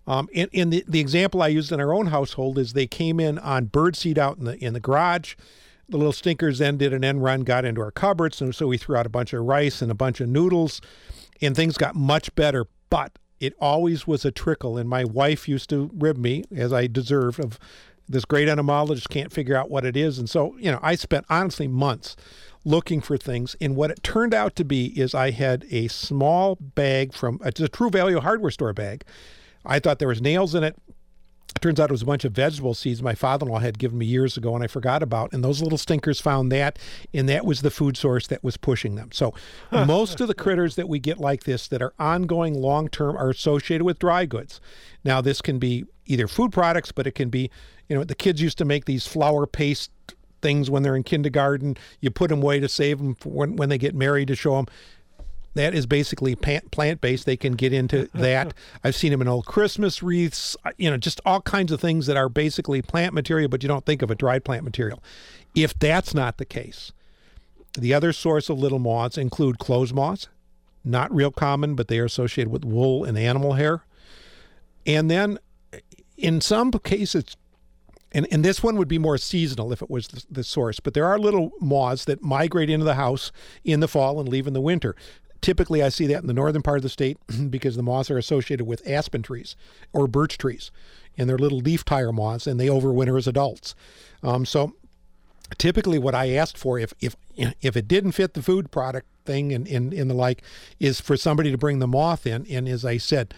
In the example I used in our own household is they came in on birdseed out in the garage. The little stinkers then did an end run, got into our cupboards, and so we threw out a bunch of rice and a bunch of noodles, and things got much better, but it always was a trickle, and my wife used to rib me, as I deserve, of this great entomologist can't figure out what it is. And so, I spent honestly months looking for things, and what it turned out to be is I had a small bag from a True Value hardware store bag. I thought there was nails in it. It turns out it was a bunch of vegetable seeds my father-in-law had given me years ago and I forgot about. And those little stinkers found that, and that was the food source that was pushing them. So most of the critters that we get like this that are ongoing long-term are associated with dry goods. Now, this can be either food products, but it can be, the kids used to make these flour paste things when they're in kindergarten. You put them away to save them for when they get married, to show them. That is basically plant-based. They can get into that. I've seen them in old Christmas wreaths, just all kinds of things that are basically plant material, but you don't think of it, dried plant material. If that's not the case, the other source of little moths include clothes moths, not real common, but they are associated with wool and animal hair. And then in some cases, and this one would be more seasonal if it was the source, but there are little moths that migrate into the house in the fall and leave in the winter. Typically, I see that in the northern part of the state because the moths are associated with aspen trees or birch trees, and they're little leaf tire moths, and they overwinter as adults. So typically what I asked for, if it didn't fit the food product thing and the like, is for somebody to bring the moth in. And as I said,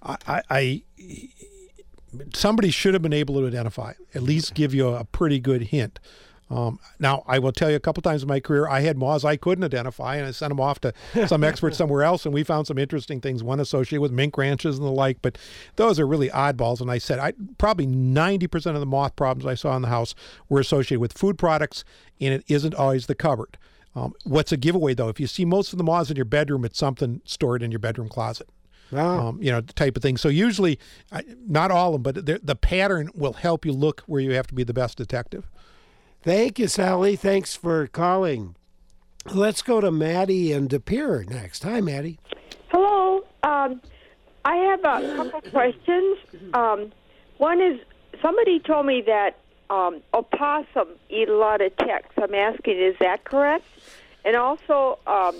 somebody should have been able to identify, at least give you a pretty good hint. Now, I will tell you, a couple times in my career, I had moths I couldn't identify, and I sent them off to some expert somewhere else, and we found some interesting things, one associated with mink ranches and the like, but those are really oddballs. And I said, probably 90% of the moth problems I saw in the house were associated with food products, and it isn't always the cupboard. What's a giveaway, though? If you see most of the moths in your bedroom, it's something stored in your bedroom closet. Wow. Type of thing. So usually, not all of them, but the pattern will help you look where you have to be the best detective. Thank you, Sally. Thanks for calling. Let's go to Maddie and De Pere next. Hi, Maddie. Hello. I have a couple questions. One is, somebody told me that opossum eat a lot of ticks. I'm asking, is that correct? And also,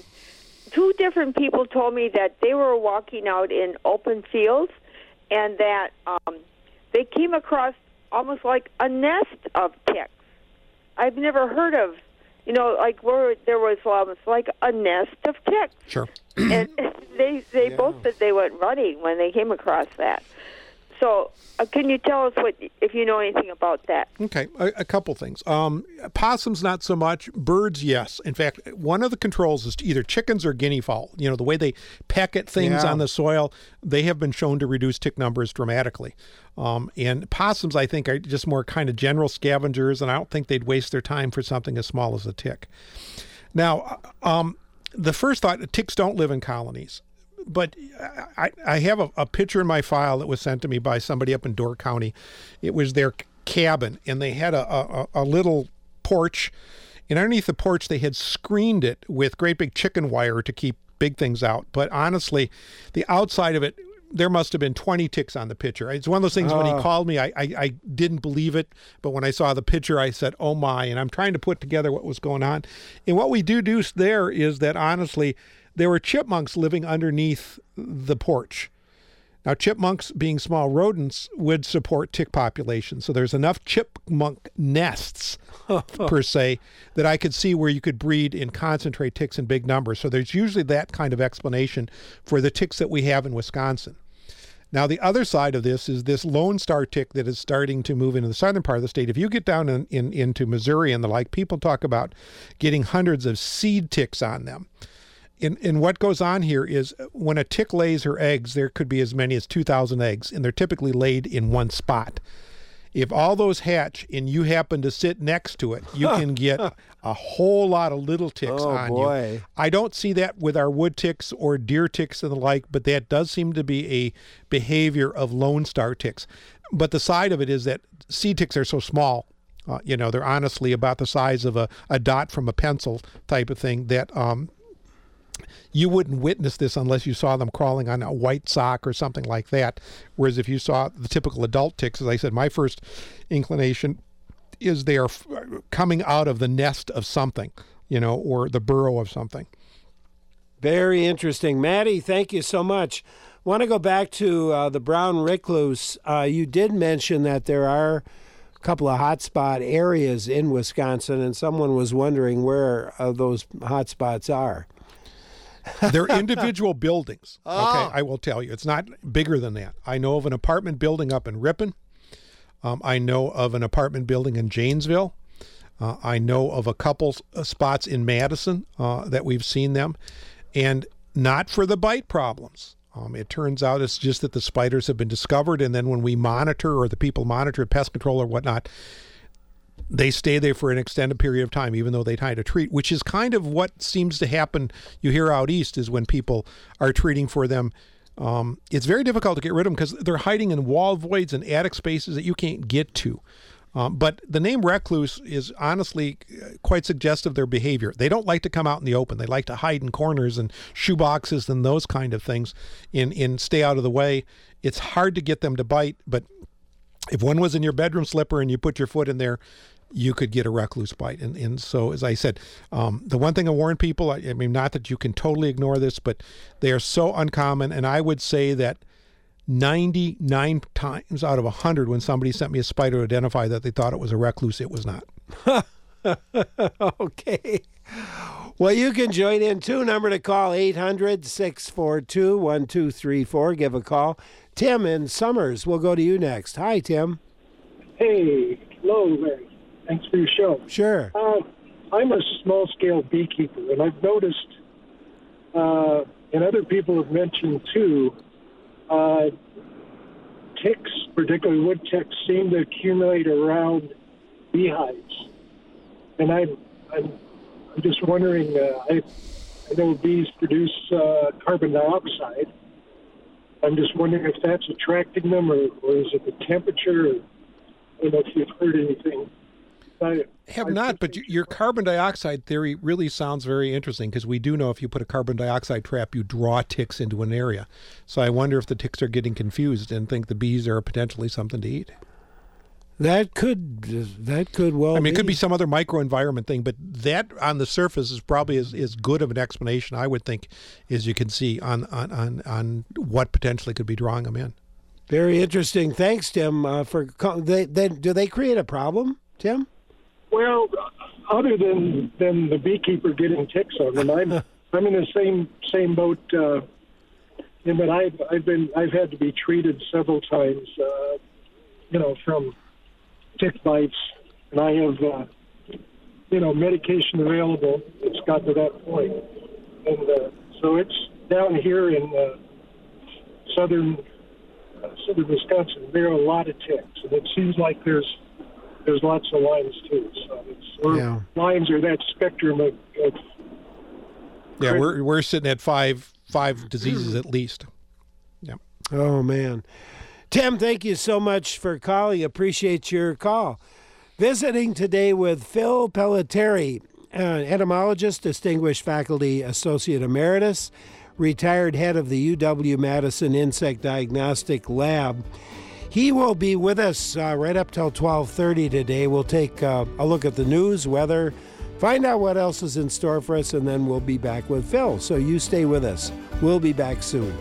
two different people told me that they were walking out in open fields and that they came across almost like a nest of ticks. I've never heard of, like where there was almost like a nest of ticks. Sure. And they both said they went running when they came across that. So can you tell us if you know anything about that? Okay, a couple things. Possums, not so much. Birds, yes. In fact, one of the controls is either chickens or guinea fowl. The way they peck at things on the soil, they have been shown to reduce tick numbers dramatically. And possums, I think, are just more kind of general scavengers, and I don't think they'd waste their time for something as small as a tick. Now, the first thought, ticks don't live in colonies. But I have a picture in my file that was sent to me by somebody up in Door County. It was their cabin, and they had a little porch. And underneath the porch, they had screened it with great big chicken wire to keep big things out. But honestly, the outside of it, there must have been 20 ticks on the picture. It's one of those things when he called me, I didn't believe it. But when I saw the picture, I said, oh my. And I'm trying to put together what was going on. And what we do there is that, honestly, there were chipmunks living underneath the porch. Now, chipmunks, being small rodents, would support tick populations. So there's enough chipmunk nests, per se, that I could see where you could breed and concentrate ticks in big numbers. So there's usually that kind of explanation for the ticks that we have in Wisconsin. Now, the other side of this is this Lone Star tick that is starting to move into the southern part of the state. If you get down into Missouri and the like, people talk about getting hundreds of seed ticks on them. And what goes on here is when a tick lays her eggs, there could be as many as 2,000 eggs, and they're typically laid in one spot. If all those hatch and you happen to sit next to it, you can get a whole lot of little ticks on you. I don't see that with our wood ticks or deer ticks and the like, but that does seem to be a behavior of Lone Star ticks. But the side of it is that seed ticks are so small. They're honestly about the size of a dot from a pencil type of thing that you wouldn't witness this unless you saw them crawling on a white sock or something like that. Whereas if you saw the typical adult ticks, as I said, my first inclination is they are coming out of the nest of something, or the burrow of something. Very interesting. Maddie, thank you so much. Want to go back to the brown recluse. You did mention that there are a couple of hotspot areas in Wisconsin, and someone was wondering where those hotspots are. They're individual buildings. Okay, I will tell you. It's not bigger than that. I know of an apartment building up in Ripon. I know of an apartment building in Janesville. I know of a couple spots in Madison that we've seen them. And not for the bite problems. It turns out it's just that the spiders have been discovered, and then when we monitor, or the people monitor, pest control or whatnot, they stay there for an extended period of time, even though they try to treat, which is kind of what seems to happen. You hear out east is when people are treating for them. It's very difficult to get rid of them because they're hiding in wall voids and attic spaces that you can't get to. But the name recluse is honestly quite suggestive of their behavior. They don't like to come out in the open. They like to hide in corners and shoe boxes and those kind of things and stay out of the way. It's hard to get them to bite, but if one was in your bedroom slipper and you put your foot in there, you could get a recluse bite. And so, as I said, the one thing I warn people, I mean, not that you can totally ignore this, but they are so uncommon. And I would say that 99 times out of 100, when somebody sent me a spider to identify that they thought it was a recluse, it was not. Okay. Well, you can join in too. Number to call, 800-642-1234. Give a call. Tim in Summers, we'll go to you next. Hi, Tim. Hey, hello, Larry. Thanks for your show. Sure. I'm a small-scale beekeeper, and I've noticed, and other people have mentioned too, ticks, particularly wood ticks, seem to accumulate around beehives. And I'm just wondering, I know bees produce carbon dioxide. I'm just wondering if that's attracting them, or is it the temperature? I don't know if you've heard anything. I have not, but your carbon dioxide theory really sounds very interesting, because we do know if you put a carbon dioxide trap, you draw ticks into an area. So I wonder if the ticks are getting confused and think the bees are potentially something to eat. That could well. I mean, it could be some other microenvironment thing, but that on the surface is probably as good of an explanation, I would think, as you can see on what potentially could be drawing them in. Very interesting. Thanks, Tim. Do they create a problem, Tim? Well, other than the beekeeper getting ticks on them, I'm in the same boat. In that I've had to be treated several times, from tick bites, and I have medication available. It's got to that point, and so it's down here in southern Wisconsin. There are a lot of ticks, and it seems like there's lots of limes too. So limes are that spectrum of yeah, we're sitting at five diseases at least. Yeah. Oh man, Tim, thank you so much for calling. Appreciate your call. Visiting today with Phil Pelletieri, entomologist, distinguished faculty associate emeritus, retired head of the UW-Madison Insect Diagnostic Lab. He will be with us right up till 12:30 today. We'll take a look at the news, weather, find out what else is in store for us, and then we'll be back with Phil. So you stay with us. We'll be back soon.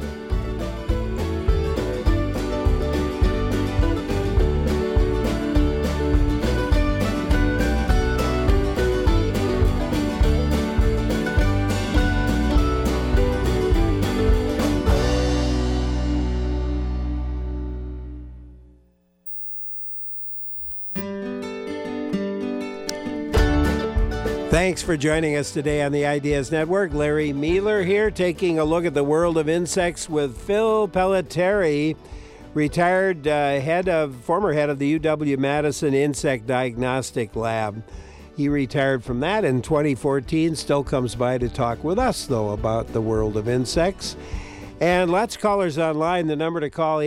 Thanks for joining us today on the Ideas Network. Larry Mealer here, taking a look at the world of insects with Phil Pelletieri, retired former head of the UW-Madison Insect Diagnostic Lab. He retired from that in 2014, still comes by to talk with us, though, about the world of insects. And lots of callers online. The number to call,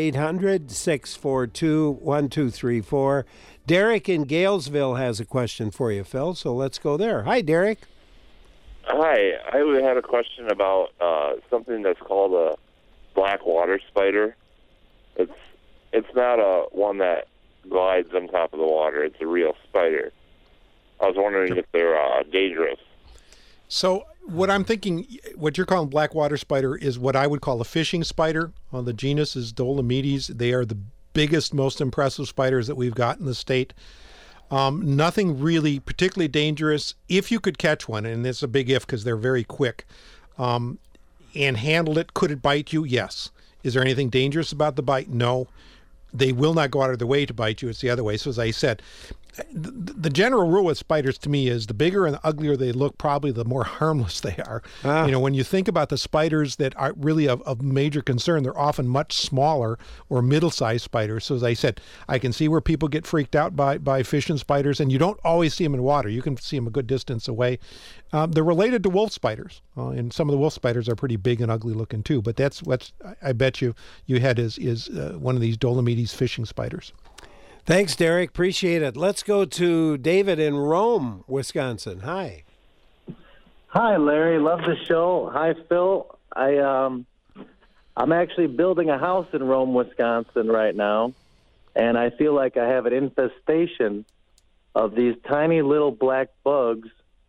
800-642-1234. Derek in Galesville has a question for you, Phil, so let's go there. Hi, Derek. Hi. I had a question about something that's called a black water spider. It's not one that glides on top of the water. It's a real spider. I was wondering if they're dangerous. So what I'm thinking, what you're calling black water spider is what I would call a fishing spider. The genus is Dolomedes. They are the biggest, most impressive spiders that we've got in the state. Nothing really particularly dangerous. If you could catch one, and it's a big if because they're very quick, and handle it, could it bite you? Yes. Is there anything dangerous about the bite? No. They will not go out of their way to bite you. It's the other way. So as I said, the general rule with spiders to me is the bigger and the uglier they look, probably the more harmless they are. When you think about the spiders that are really of major concern, they're often much smaller or middle-sized spiders. So as I said, I can see where people get freaked out by fishing spiders, and you don't always see them in water. You can see them a good distance away. They're related to wolf spiders, and some of the wolf spiders are pretty big and ugly looking too. But that's what I bet you had is one of these Dolomedes fishing spiders. Thanks, Derek. Appreciate it. Let's go to David in Rome, Wisconsin. Hi. Hi, Larry. Love the show. Hi, Phil. I'm actually building a house in Rome, Wisconsin right now, and I feel like I have an infestation of these tiny little black bugs.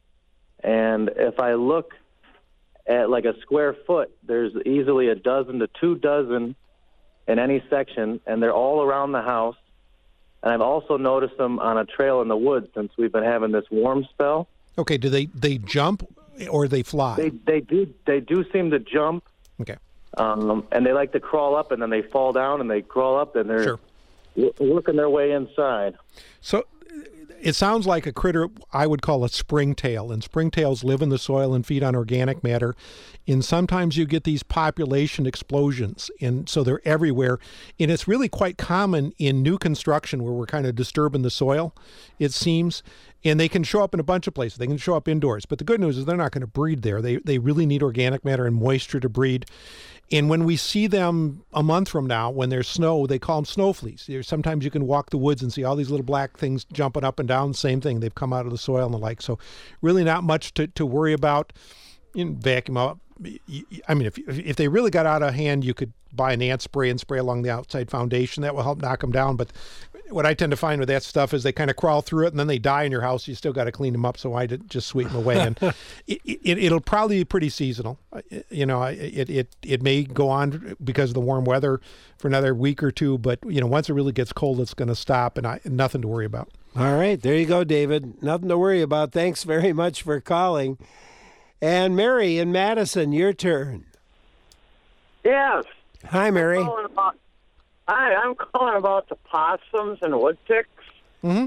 And if I look at like a square foot, there's easily a dozen to 2 dozen in any section, and they're all around the house. And I've also noticed them on a trail in the woods since we've been having this warm spell. Okay, do they jump or they fly? They do seem to jump. Okay. And they like to crawl up, and then they fall down, and they crawl up, and they're working their way inside. So it sounds like a critter I would call a springtail, and springtails live in the soil and feed on organic matter. And sometimes you get these population explosions, and so they're everywhere. And it's really quite common in new construction where we're kind of disturbing the soil, it seems. And they can show up in a bunch of places. They can show up indoors. But the good news is they're not going to breed there. They really need organic matter and moisture to breed. And when we see them a month from now, when there's snow, they call them snow fleas. Sometimes you can walk the woods and see all these little black things jumping up and down. Same thing. They've come out of the soil and the like. So really not much to worry about. Vacuum out. I mean, if they really got out of hand, you could buy an ant spray and spray along the outside foundation. That will help knock them down. But what I tend to find with that stuff is they kind of crawl through it and then they die in your house. You still got to clean them up, so I just sweep them away. And it'll probably be pretty seasonal. It may go on because of the warm weather for another week or two, but once it really gets cold, it's going to stop, and nothing to worry about. All right, there you go, David. Nothing to worry about. Thanks very much for calling. And Mary in Madison, your turn. Yes. Hi, Mary. I'm calling about the possums and wood ticks. Mm-hmm.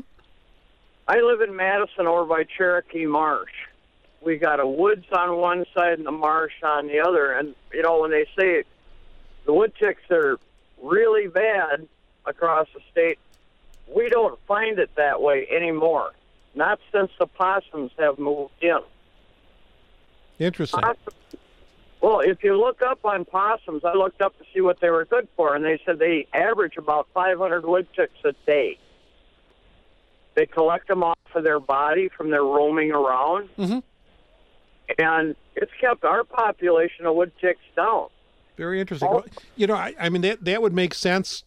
I live in Madison over by Cherokee Marsh. We got a woods on one side and the marsh on the other. And, when they say the wood ticks are really bad across the state, we don't find it that way anymore. Not since the possums have moved in. Interesting. Well, if you look up on possums, I looked up to see what they were good for, and they said they average about 500 wood ticks a day. They collect them off of their body from their roaming around, mm-hmm. and it's kept our population of wood ticks down. Very interesting. Well, that would make sense.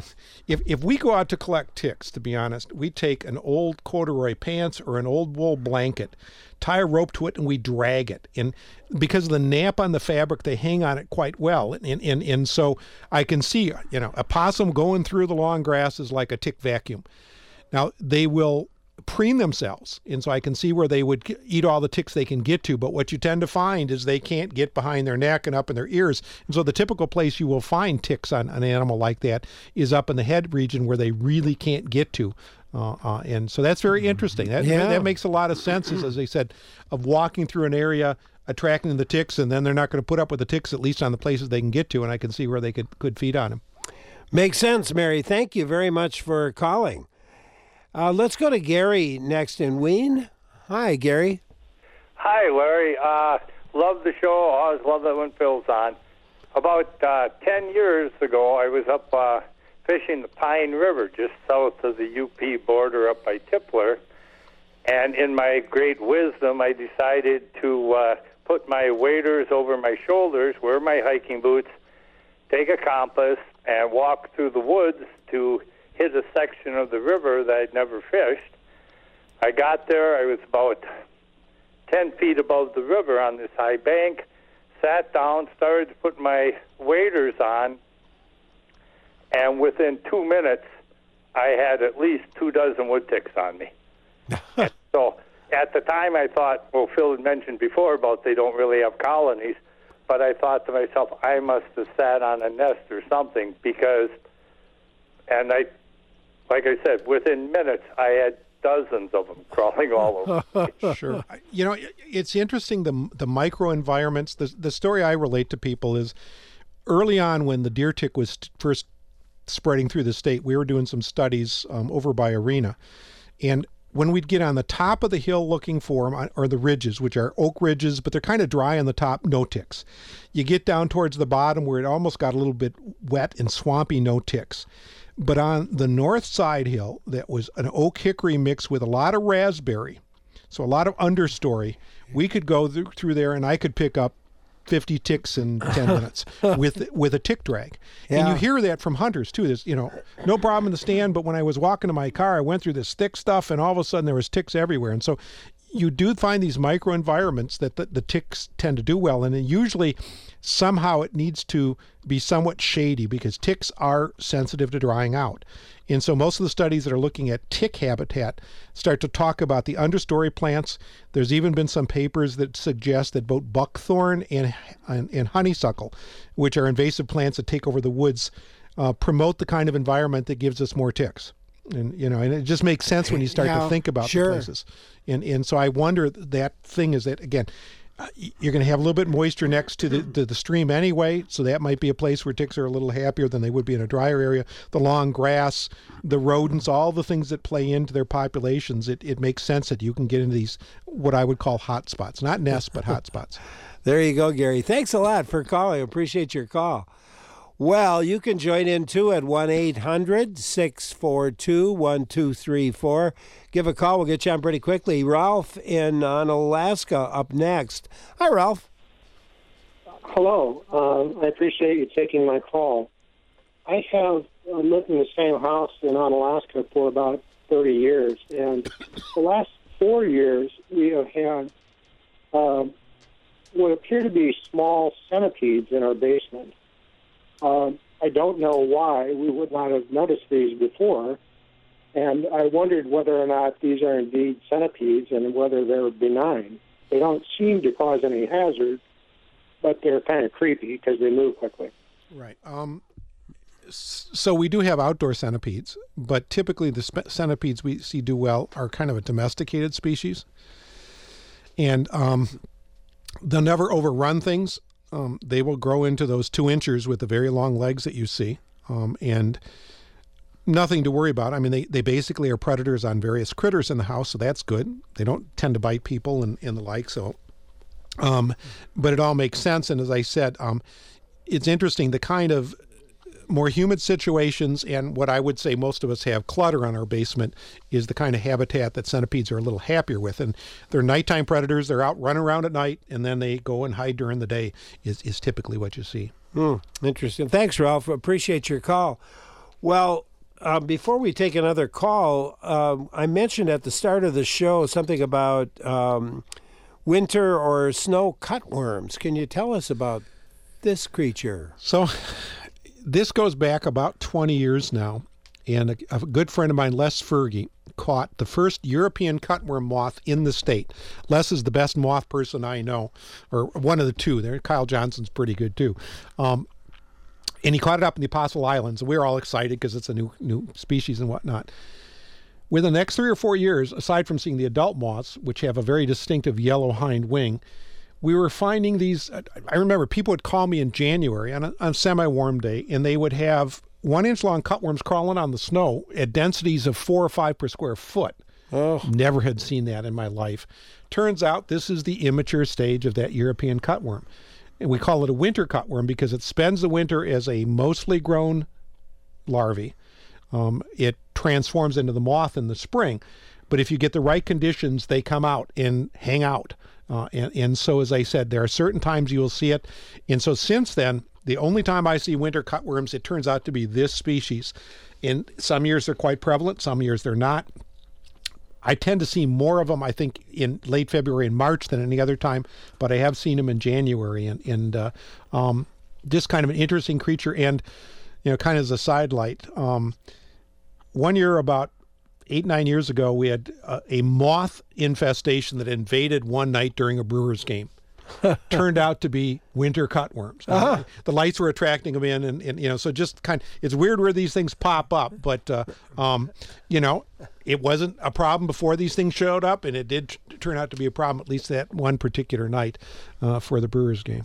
If we go out to collect ticks, to be honest, we take an old corduroy pants or an old wool blanket, tie a rope to it, and we drag it. And because of the nap on the fabric, they hang on it quite well. And so I can see, a possum going through the long grass is like a tick vacuum. Now, they will preen themselves, and so I can see where they would eat all the ticks they can get to, but what you tend to find is they can't get behind their neck and up in their ears, and so the typical place you will find ticks on an animal like that is up in the head region where they really can't get to, and so that's very interesting. That makes a lot of sense, as I said, of walking through an area, attracting the ticks, and then they're not going to put up with the ticks, at least on the places they can get to, and I can see where they could feed on them. Makes sense, Mary. Thank you very much for calling. Let's go to Gary next in Wien. Hi, Gary. Hi, Larry. Love the show. I always love it when Phil's on. About 10 years ago, I was up fishing the Pine River just south of the UP border up by Tipler. And in my great wisdom, I decided to put my waders over my shoulders, wear my hiking boots, take a compass, and walk through the woods to hit a section of the river that I'd never fished. I got there. I was about 10 feet above the river on this high bank, sat down, started to put my waders on, and within 2 minutes, I had at least 24 wood ticks on me. So at the time, I thought, well, Phil had mentioned before about they don't really have colonies, but I thought to myself, I must have sat on a nest or something because, and like I said, within minutes, I had dozens of them crawling all over. Sure. It's interesting, the microenvironments. The story I relate to people is early on when the deer tick was first spreading through the state, we were doing some studies over by Arena. And when we'd get on the top of the hill looking for them, or the ridges, which are oak ridges, but they're kind of dry on the top, no ticks. You get down towards the bottom where it almost got a little bit wet and swampy, no ticks. But on the north side hill, that was an oak hickory mix with a lot of raspberry, so a lot of understory. We could go through there, and I could pick up 50 ticks in 10 minutes with a tick drag. Yeah. And you hear that from hunters too. There's, no problem in the stand, but when I was walking to my car, I went through this thick stuff, and all of a sudden there was ticks everywhere. And so you do find these microenvironments that the ticks tend to do well, and usually somehow it needs to be somewhat shady because ticks are sensitive to drying out. And so most of the studies that are looking at tick habitat start to talk about the understory plants. There's even been some papers that suggest that both buckthorn and honeysuckle, which are invasive plants that take over the woods, promote the kind of environment that gives us more ticks. And and it just makes sense when you start to think about the places. And so I wonder, that thing is that, again, you're going to have a little bit moisture next to the stream anyway, so that might be a place where ticks are a little happier than they would be in a drier area. The long grass, the rodents, all the things that play into their populations, it makes sense that you can get into these, what I would call hot spots. Not nests, but hot spots. There you go, Gary. Thanks a lot for calling. Appreciate your call. Well, you can join in too at 1-800-642-1234. Give a call. We'll get you on pretty quickly. Ralph on Alaska up next. Hi, Ralph. Hello. I appreciate you taking my call. I have lived in the same house in Onalaska for about 30 years, and the last 4 years we have had what appear to be small centipedes in our basement. I don't know why we would not have noticed these before, and I wondered whether or not these are indeed centipedes and whether they're benign. They don't seem to cause any hazard, but they're kind of creepy because they move quickly. Right. So we do have outdoor centipedes, but typically the centipedes we see do well are kind of a domesticated species. And they'll never overrun things. They will grow into those 2 inchers with the very long legs that you see, and nothing to worry about. I mean, they basically are predators on various critters in the house, so that's good. They don't tend to bite people and the like, so. But it all makes sense, and as I said, it's interesting, the kind of more humid situations and what I would say most of us have clutter on our basement is the kind of habitat that centipedes are a little happier with. And they're nighttime predators. They're out running around at night, and then they go and hide during the day is typically what you see. Interesting. Thanks, Ralph. Appreciate your call. Well, before we take another call, I mentioned at the start of the show something about winter or snow cutworms. Can you tell us about this creature? So this goes back about 20 years now, and a good friend of mine, Les Fergie, caught the first European cutworm moth in the state. Les is the best moth person I know, or one of the two. There, Kyle Johnson's pretty good too. And he caught it up in the Apostle Islands, and we were all excited because it's a new species and whatnot. Within the next 3 or 4 years, aside from seeing the adult moths, which have a very distinctive yellow hind wing, we were finding these. I remember people would call me in January on a semi-warm day, and they would have 1-inch long cutworms crawling on the snow at densities of 4 or 5 per square foot. Oh, never had seen that in my life. Turns out this is the immature stage of that European cutworm. And we call it a winter cutworm because it spends the winter as a mostly grown larvae. It transforms into the moth in the spring. But if you get the right conditions, they come out and hang out. And so, as I said, there are certain times you will see it. And so since then, the only time I see winter cutworms, it turns out to be this species. In some years, they're quite prevalent. Some years, they're not. I tend to see more of them, I think, in late February and March than any other time. But I have seen them in January. And just kind of an interesting creature. And, you know, kind of as a sidelight, one year about 8-9 years ago, we had a moth infestation that invaded one night during a Brewers game. Turned out to be winter cutworms. Uh-huh. The lights were attracting them in, and you know, so just kind of, it's weird where these things pop up, but you know, it wasn't a problem before these things showed up, and it did turn out to be a problem at least that one particular night for the Brewers game.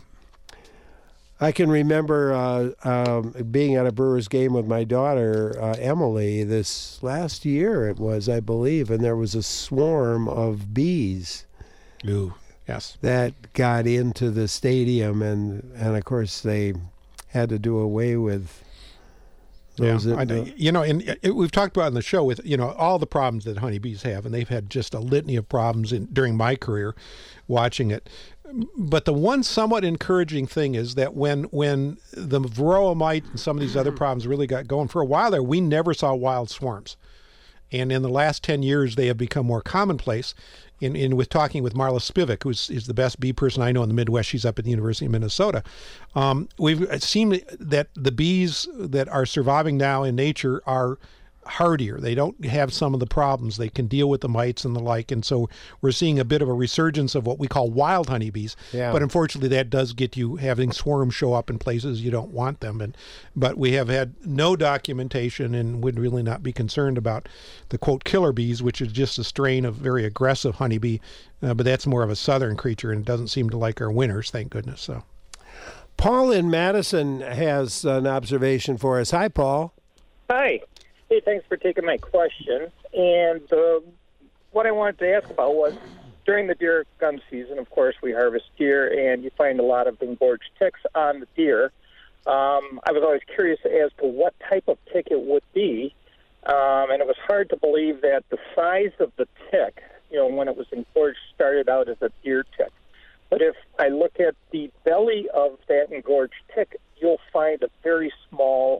I can remember being at a Brewers game with my daughter, Emily, this last year it was, I believe, and there was a swarm of bees. Ooh, yes. That got into the stadium, and of course they had to do away with those. Yeah, you know, and we've talked about in the show with, you know, all the problems that honeybees have, and they've had just a litany of problems during my career watching it. But the one somewhat encouraging thing is that when the varroa mite and some of these other problems really got going, for a while there, we never saw wild swarms. And in the last 10 years, they have become more commonplace. With talking with Marla Spivak, who is the best bee person I know in the Midwest, she's up at the University of Minnesota. We've seen that the bees that are surviving now in nature are hardier. They don't have some of the problems. They can deal with the mites and the like. And so we're seeing a bit of a resurgence of what we call wild honeybees. Yeah. But unfortunately, that does get you having swarms show up in places you don't want them. But we have had no documentation and would really not be concerned about the, quote, killer bees, which is just a strain of very aggressive honeybee. But that's more of a southern creature, and it doesn't seem to like our winters, thank goodness. So, Paul in Madison has an observation for us. Hi, Paul. Hi. Hey, thanks for taking my question. And what I wanted to ask about was, during the deer gun season, of course, we harvest deer, and you find a lot of engorged ticks on the deer. I was always curious as to what type of tick it would be, and it was hard to believe that the size of the tick, you know, when it was engorged, started out as a deer tick. But if I look at the belly of that engorged tick, you'll find a very small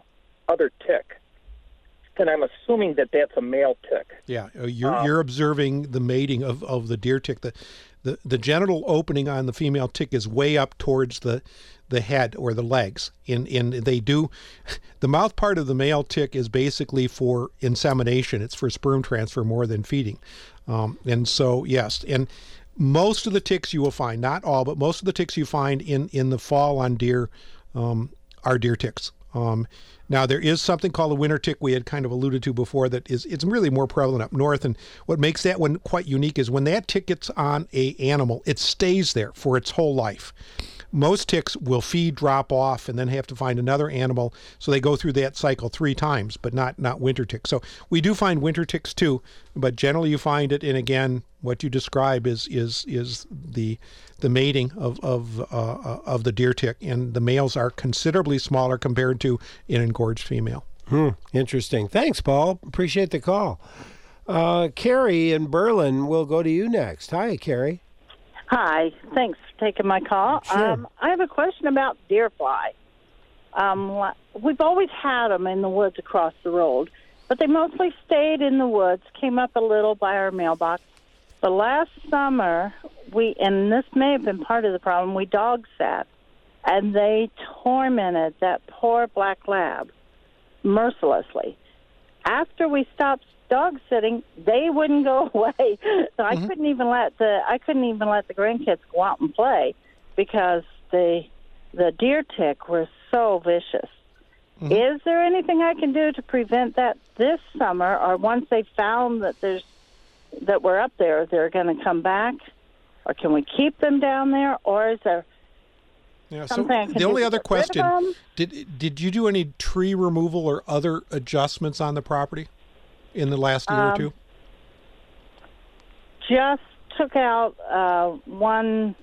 other tick. And I'm assuming that that's a male tick. Yeah, you're observing the mating of the deer tick. The genital opening on the female tick is way up towards the head or the legs. They do, the mouth part of the male tick is basically for insemination. It's for sperm transfer more than feeding. And so, yes, and most of the ticks you will find, not all, but most of the ticks you find in the fall on deer are deer ticks. Now, there is something called a winter tick we had kind of alluded to before that it's really more prevalent up north. And what makes that one quite unique is when that tick gets on a animal, it stays there for its whole life. Most ticks will feed, drop off, and then have to find another animal. So they go through that cycle 3 times, but not winter ticks. So we do find winter ticks too, but generally you find it. And again, what you describe is the mating of the deer tick, and the males are considerably smaller compared to an engorged female. Interesting. Thanks, Paul. Appreciate the call. Carrie in Berlin, we'll go to you next. Hi, Carrie. Hi. Thanks for taking my call. Sure. I have a question about deer fly. We've always had them in the woods across the road, but they mostly stayed in the woods, came up a little by our mailbox. But last summer, and this may have been part of the problem, we dog sat, and they tormented that poor black lab mercilessly. After we stopped dog sitting, they wouldn't go away. So I couldn't even let the grandkids go out and play because the deer tick were so vicious. Is there anything I can do to prevent that this summer, or once they found that we're up there, they're going to come back, or can we keep them down there, or is there something I can do? The only to other get rid of question: them? did you do any tree removal or other adjustments on the property in the last year or two? Just took out one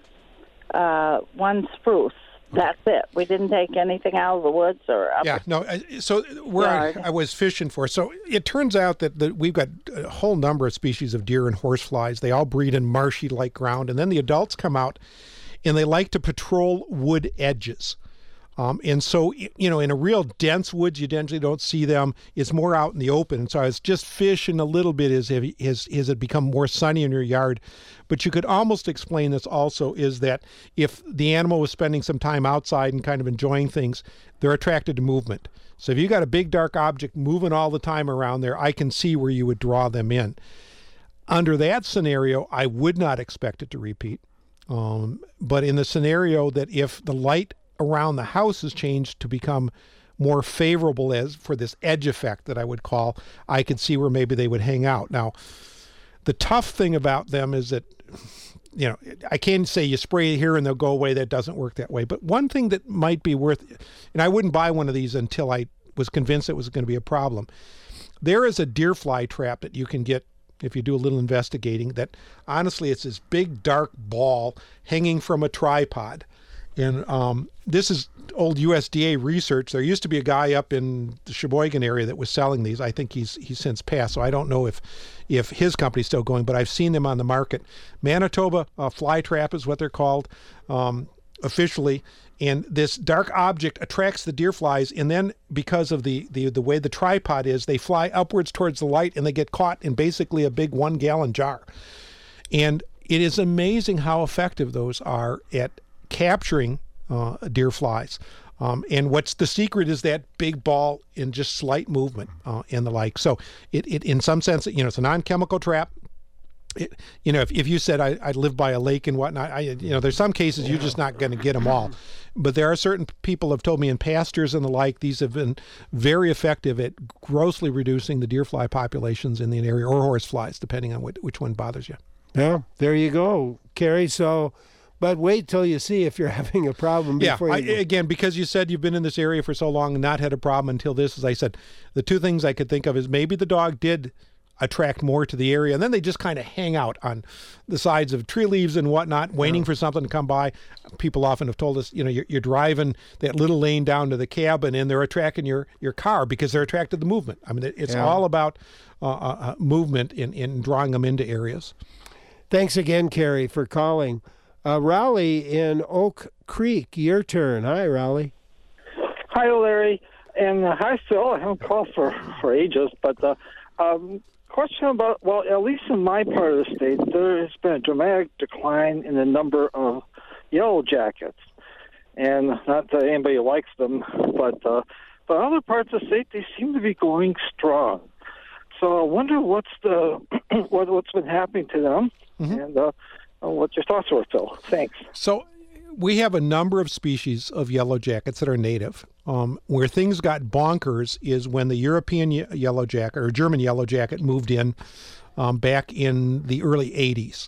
spruce. That's it. We didn't take anything out of the woods or up. Yeah, no. So where I was fishing for, so it turns out that we've got a whole number of species of deer and horseflies. They all breed in marshy-like ground, and then the adults come out, and they like to patrol wood edges. And so, in a real dense woods, you generally don't see them. It's more out in the open. And so I was just fishing a little bit as it become more sunny in your yard. But you could almost explain this also is that if the animal was spending some time outside and kind of enjoying things, they're attracted to movement. So if you got a big dark object moving all the time around there, I can see where you would draw them in. Under that scenario, I would not expect it to repeat. But in the scenario that if the light around the house has changed to become more favorable as for this edge effect that I would call, I could see where maybe they would hang out. Now, the tough thing about them is that, I can't say you spray here and they'll go away. That doesn't work that way. But one thing that might be worth, and I wouldn't buy one of these until I was convinced it was going to be a problem. There is a deer fly trap that you can get if you do a little investigating that honestly, it's this big dark ball hanging from a tripod. And this is old USDA research. There used to be a guy up in the Sheboygan area that was selling these. I think he's since passed, so I don't know if his company's still going, but I've seen them on the market. Manitoba fly trap is what they're called officially. And this dark object attracts the deer flies, and then because of the way the tripod is, they fly upwards towards the light, and they get caught in basically a big 1-gallon jar. And it is amazing how effective those are at capturing deer flies. And what's the secret is that big ball in just slight movement and the like. So it in some sense, it's a non-chemical trap. If you said I live by a lake and whatnot, there's some cases you're just not going to get them all. But there are certain people have told me in pastures and the like, these have been very effective at grossly reducing the deer fly populations in the area, or horse flies, depending on which one bothers you. Yeah, there you go, Carrie. So, but wait till you see if you're having a problem before again, because you said you've been in this area for so long and not had a problem until this, as I said, the two things I could think of is maybe the dog did attract more to the area, and then they just kind of hang out on the sides of tree leaves and whatnot, waiting for something to come by. People often have told us, you're driving that little lane down to the cabin, and they're attracting your car because they're attracted to the movement. I mean, it's all about movement in drawing them into areas. Thanks again, Carrie, for calling. Raleigh in Oak Creek, your turn. Hi, Raleigh. Hi, Larry. And hi, Phil. I haven't called for ages, but question about, well, at least in my part of the state, there has been a dramatic decline in the number of yellow jackets. And not that anybody likes them, but other parts of the state, they seem to be going strong. So I wonder what's been happening to them, and what your thoughts were, Phil. Thanks. So we have a number of species of yellow jackets that are native. Where things got bonkers is when the European yellow jacket or German yellow jacket moved in back in the early 80s.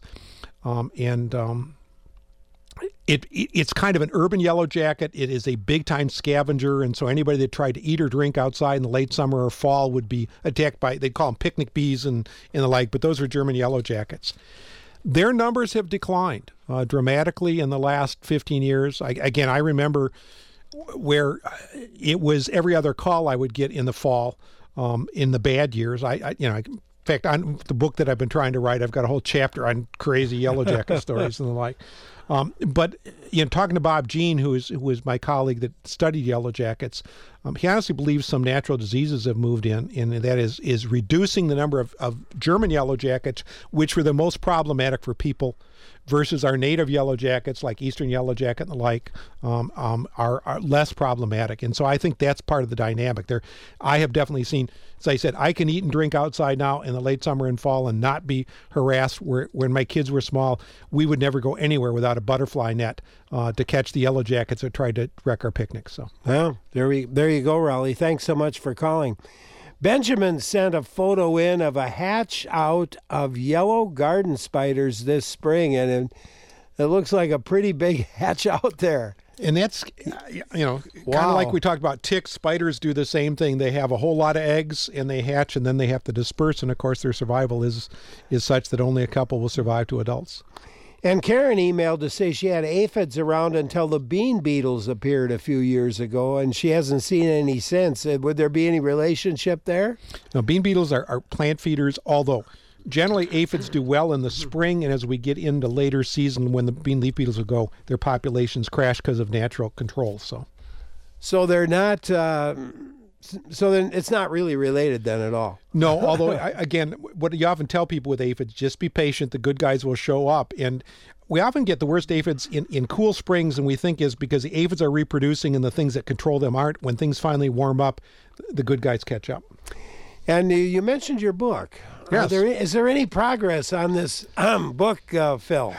It's kind of an urban yellow jacket. It is a big-time scavenger, and so anybody that tried to eat or drink outside in the late summer or fall would be attacked by, they'd call them picnic bees and the like, but those are German yellow jackets. Their numbers have declined dramatically in the last 15 years. I remember where it was every other call I would get in the fall in the bad years. In fact, on the book that I've been trying to write, I've got a whole chapter on crazy yellow jacket stories and the like. But talking to Bob Jean, who is my colleague that studied yellow jackets, he honestly believes some natural diseases have moved in, and that is reducing the number of German yellow jackets, which were the most problematic for people, versus our native yellow jackets like Eastern yellow jacket and the like are less problematic. And so I think that's part of the dynamic there. I have definitely seen, as I said, I can eat and drink outside now in the late summer and fall and not be harassed. When my kids were small, we would never go anywhere without a butterfly net to catch the yellow jackets that tried to wreck our picnics. So, well, there you go, Raleigh. Thanks so much for calling. Benjamin sent a photo in of a hatch out of yellow garden spiders this spring, and it looks like a pretty big hatch out there. And that's, kind of like we talked about ticks, spiders do the same thing. They have a whole lot of eggs, and they hatch, and then they have to disperse, and of course their survival is such that only a couple will survive to adults. And Karen emailed to say she had aphids around until the bean beetles appeared a few years ago, and she hasn't seen any since. Would there be any relationship there? No, bean beetles are plant feeders, although generally aphids do well in the spring, and as we get into later season when the bean leaf beetles will go, their populations crash because of natural control. So they're not... So then it's not really related then at all. No, although, again, what you often tell people with aphids, just be patient. The good guys will show up. And we often get the worst aphids in cool springs, and we think is because the aphids are reproducing and the things that control them aren't. When things finally warm up, the good guys catch up. And you mentioned your book. Yes. Is there any progress on this book, Phil?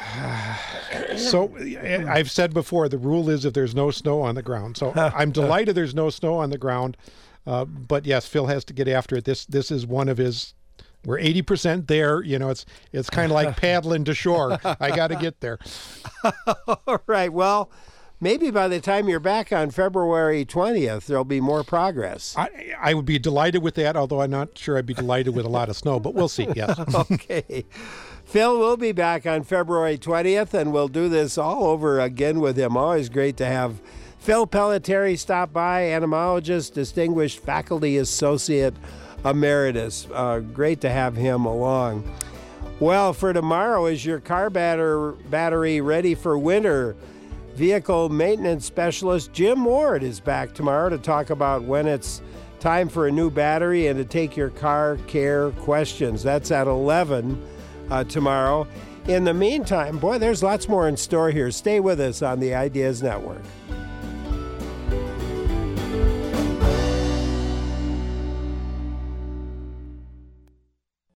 So I've said before, the rule is if there's no snow on the ground. So I'm delighted there's no snow on the ground. But yes, Phil has to get after it. This is one of his. We're 80% there. It's kind of like paddling to shore. I got to get there. All right. Well, maybe by the time you're back on February 20th, there'll be more progress. I would be delighted with that, although I'm not sure I'd be delighted with a lot of snow. But we'll see. Yes. Okay. Phil will be back on February 20th, and we'll do this all over again with him. Always great to have Phil Pelletieri stop by, entomologist, distinguished faculty associate emeritus. Great to have him along. Well, for tomorrow, is your car battery ready for winter? Vehicle maintenance specialist Jim Ward is back tomorrow to talk about when it's time for a new battery and to take your car care questions. That's at 11 tomorrow. In the meantime, boy, there's lots more in store here. Stay with us on the Ideas Network.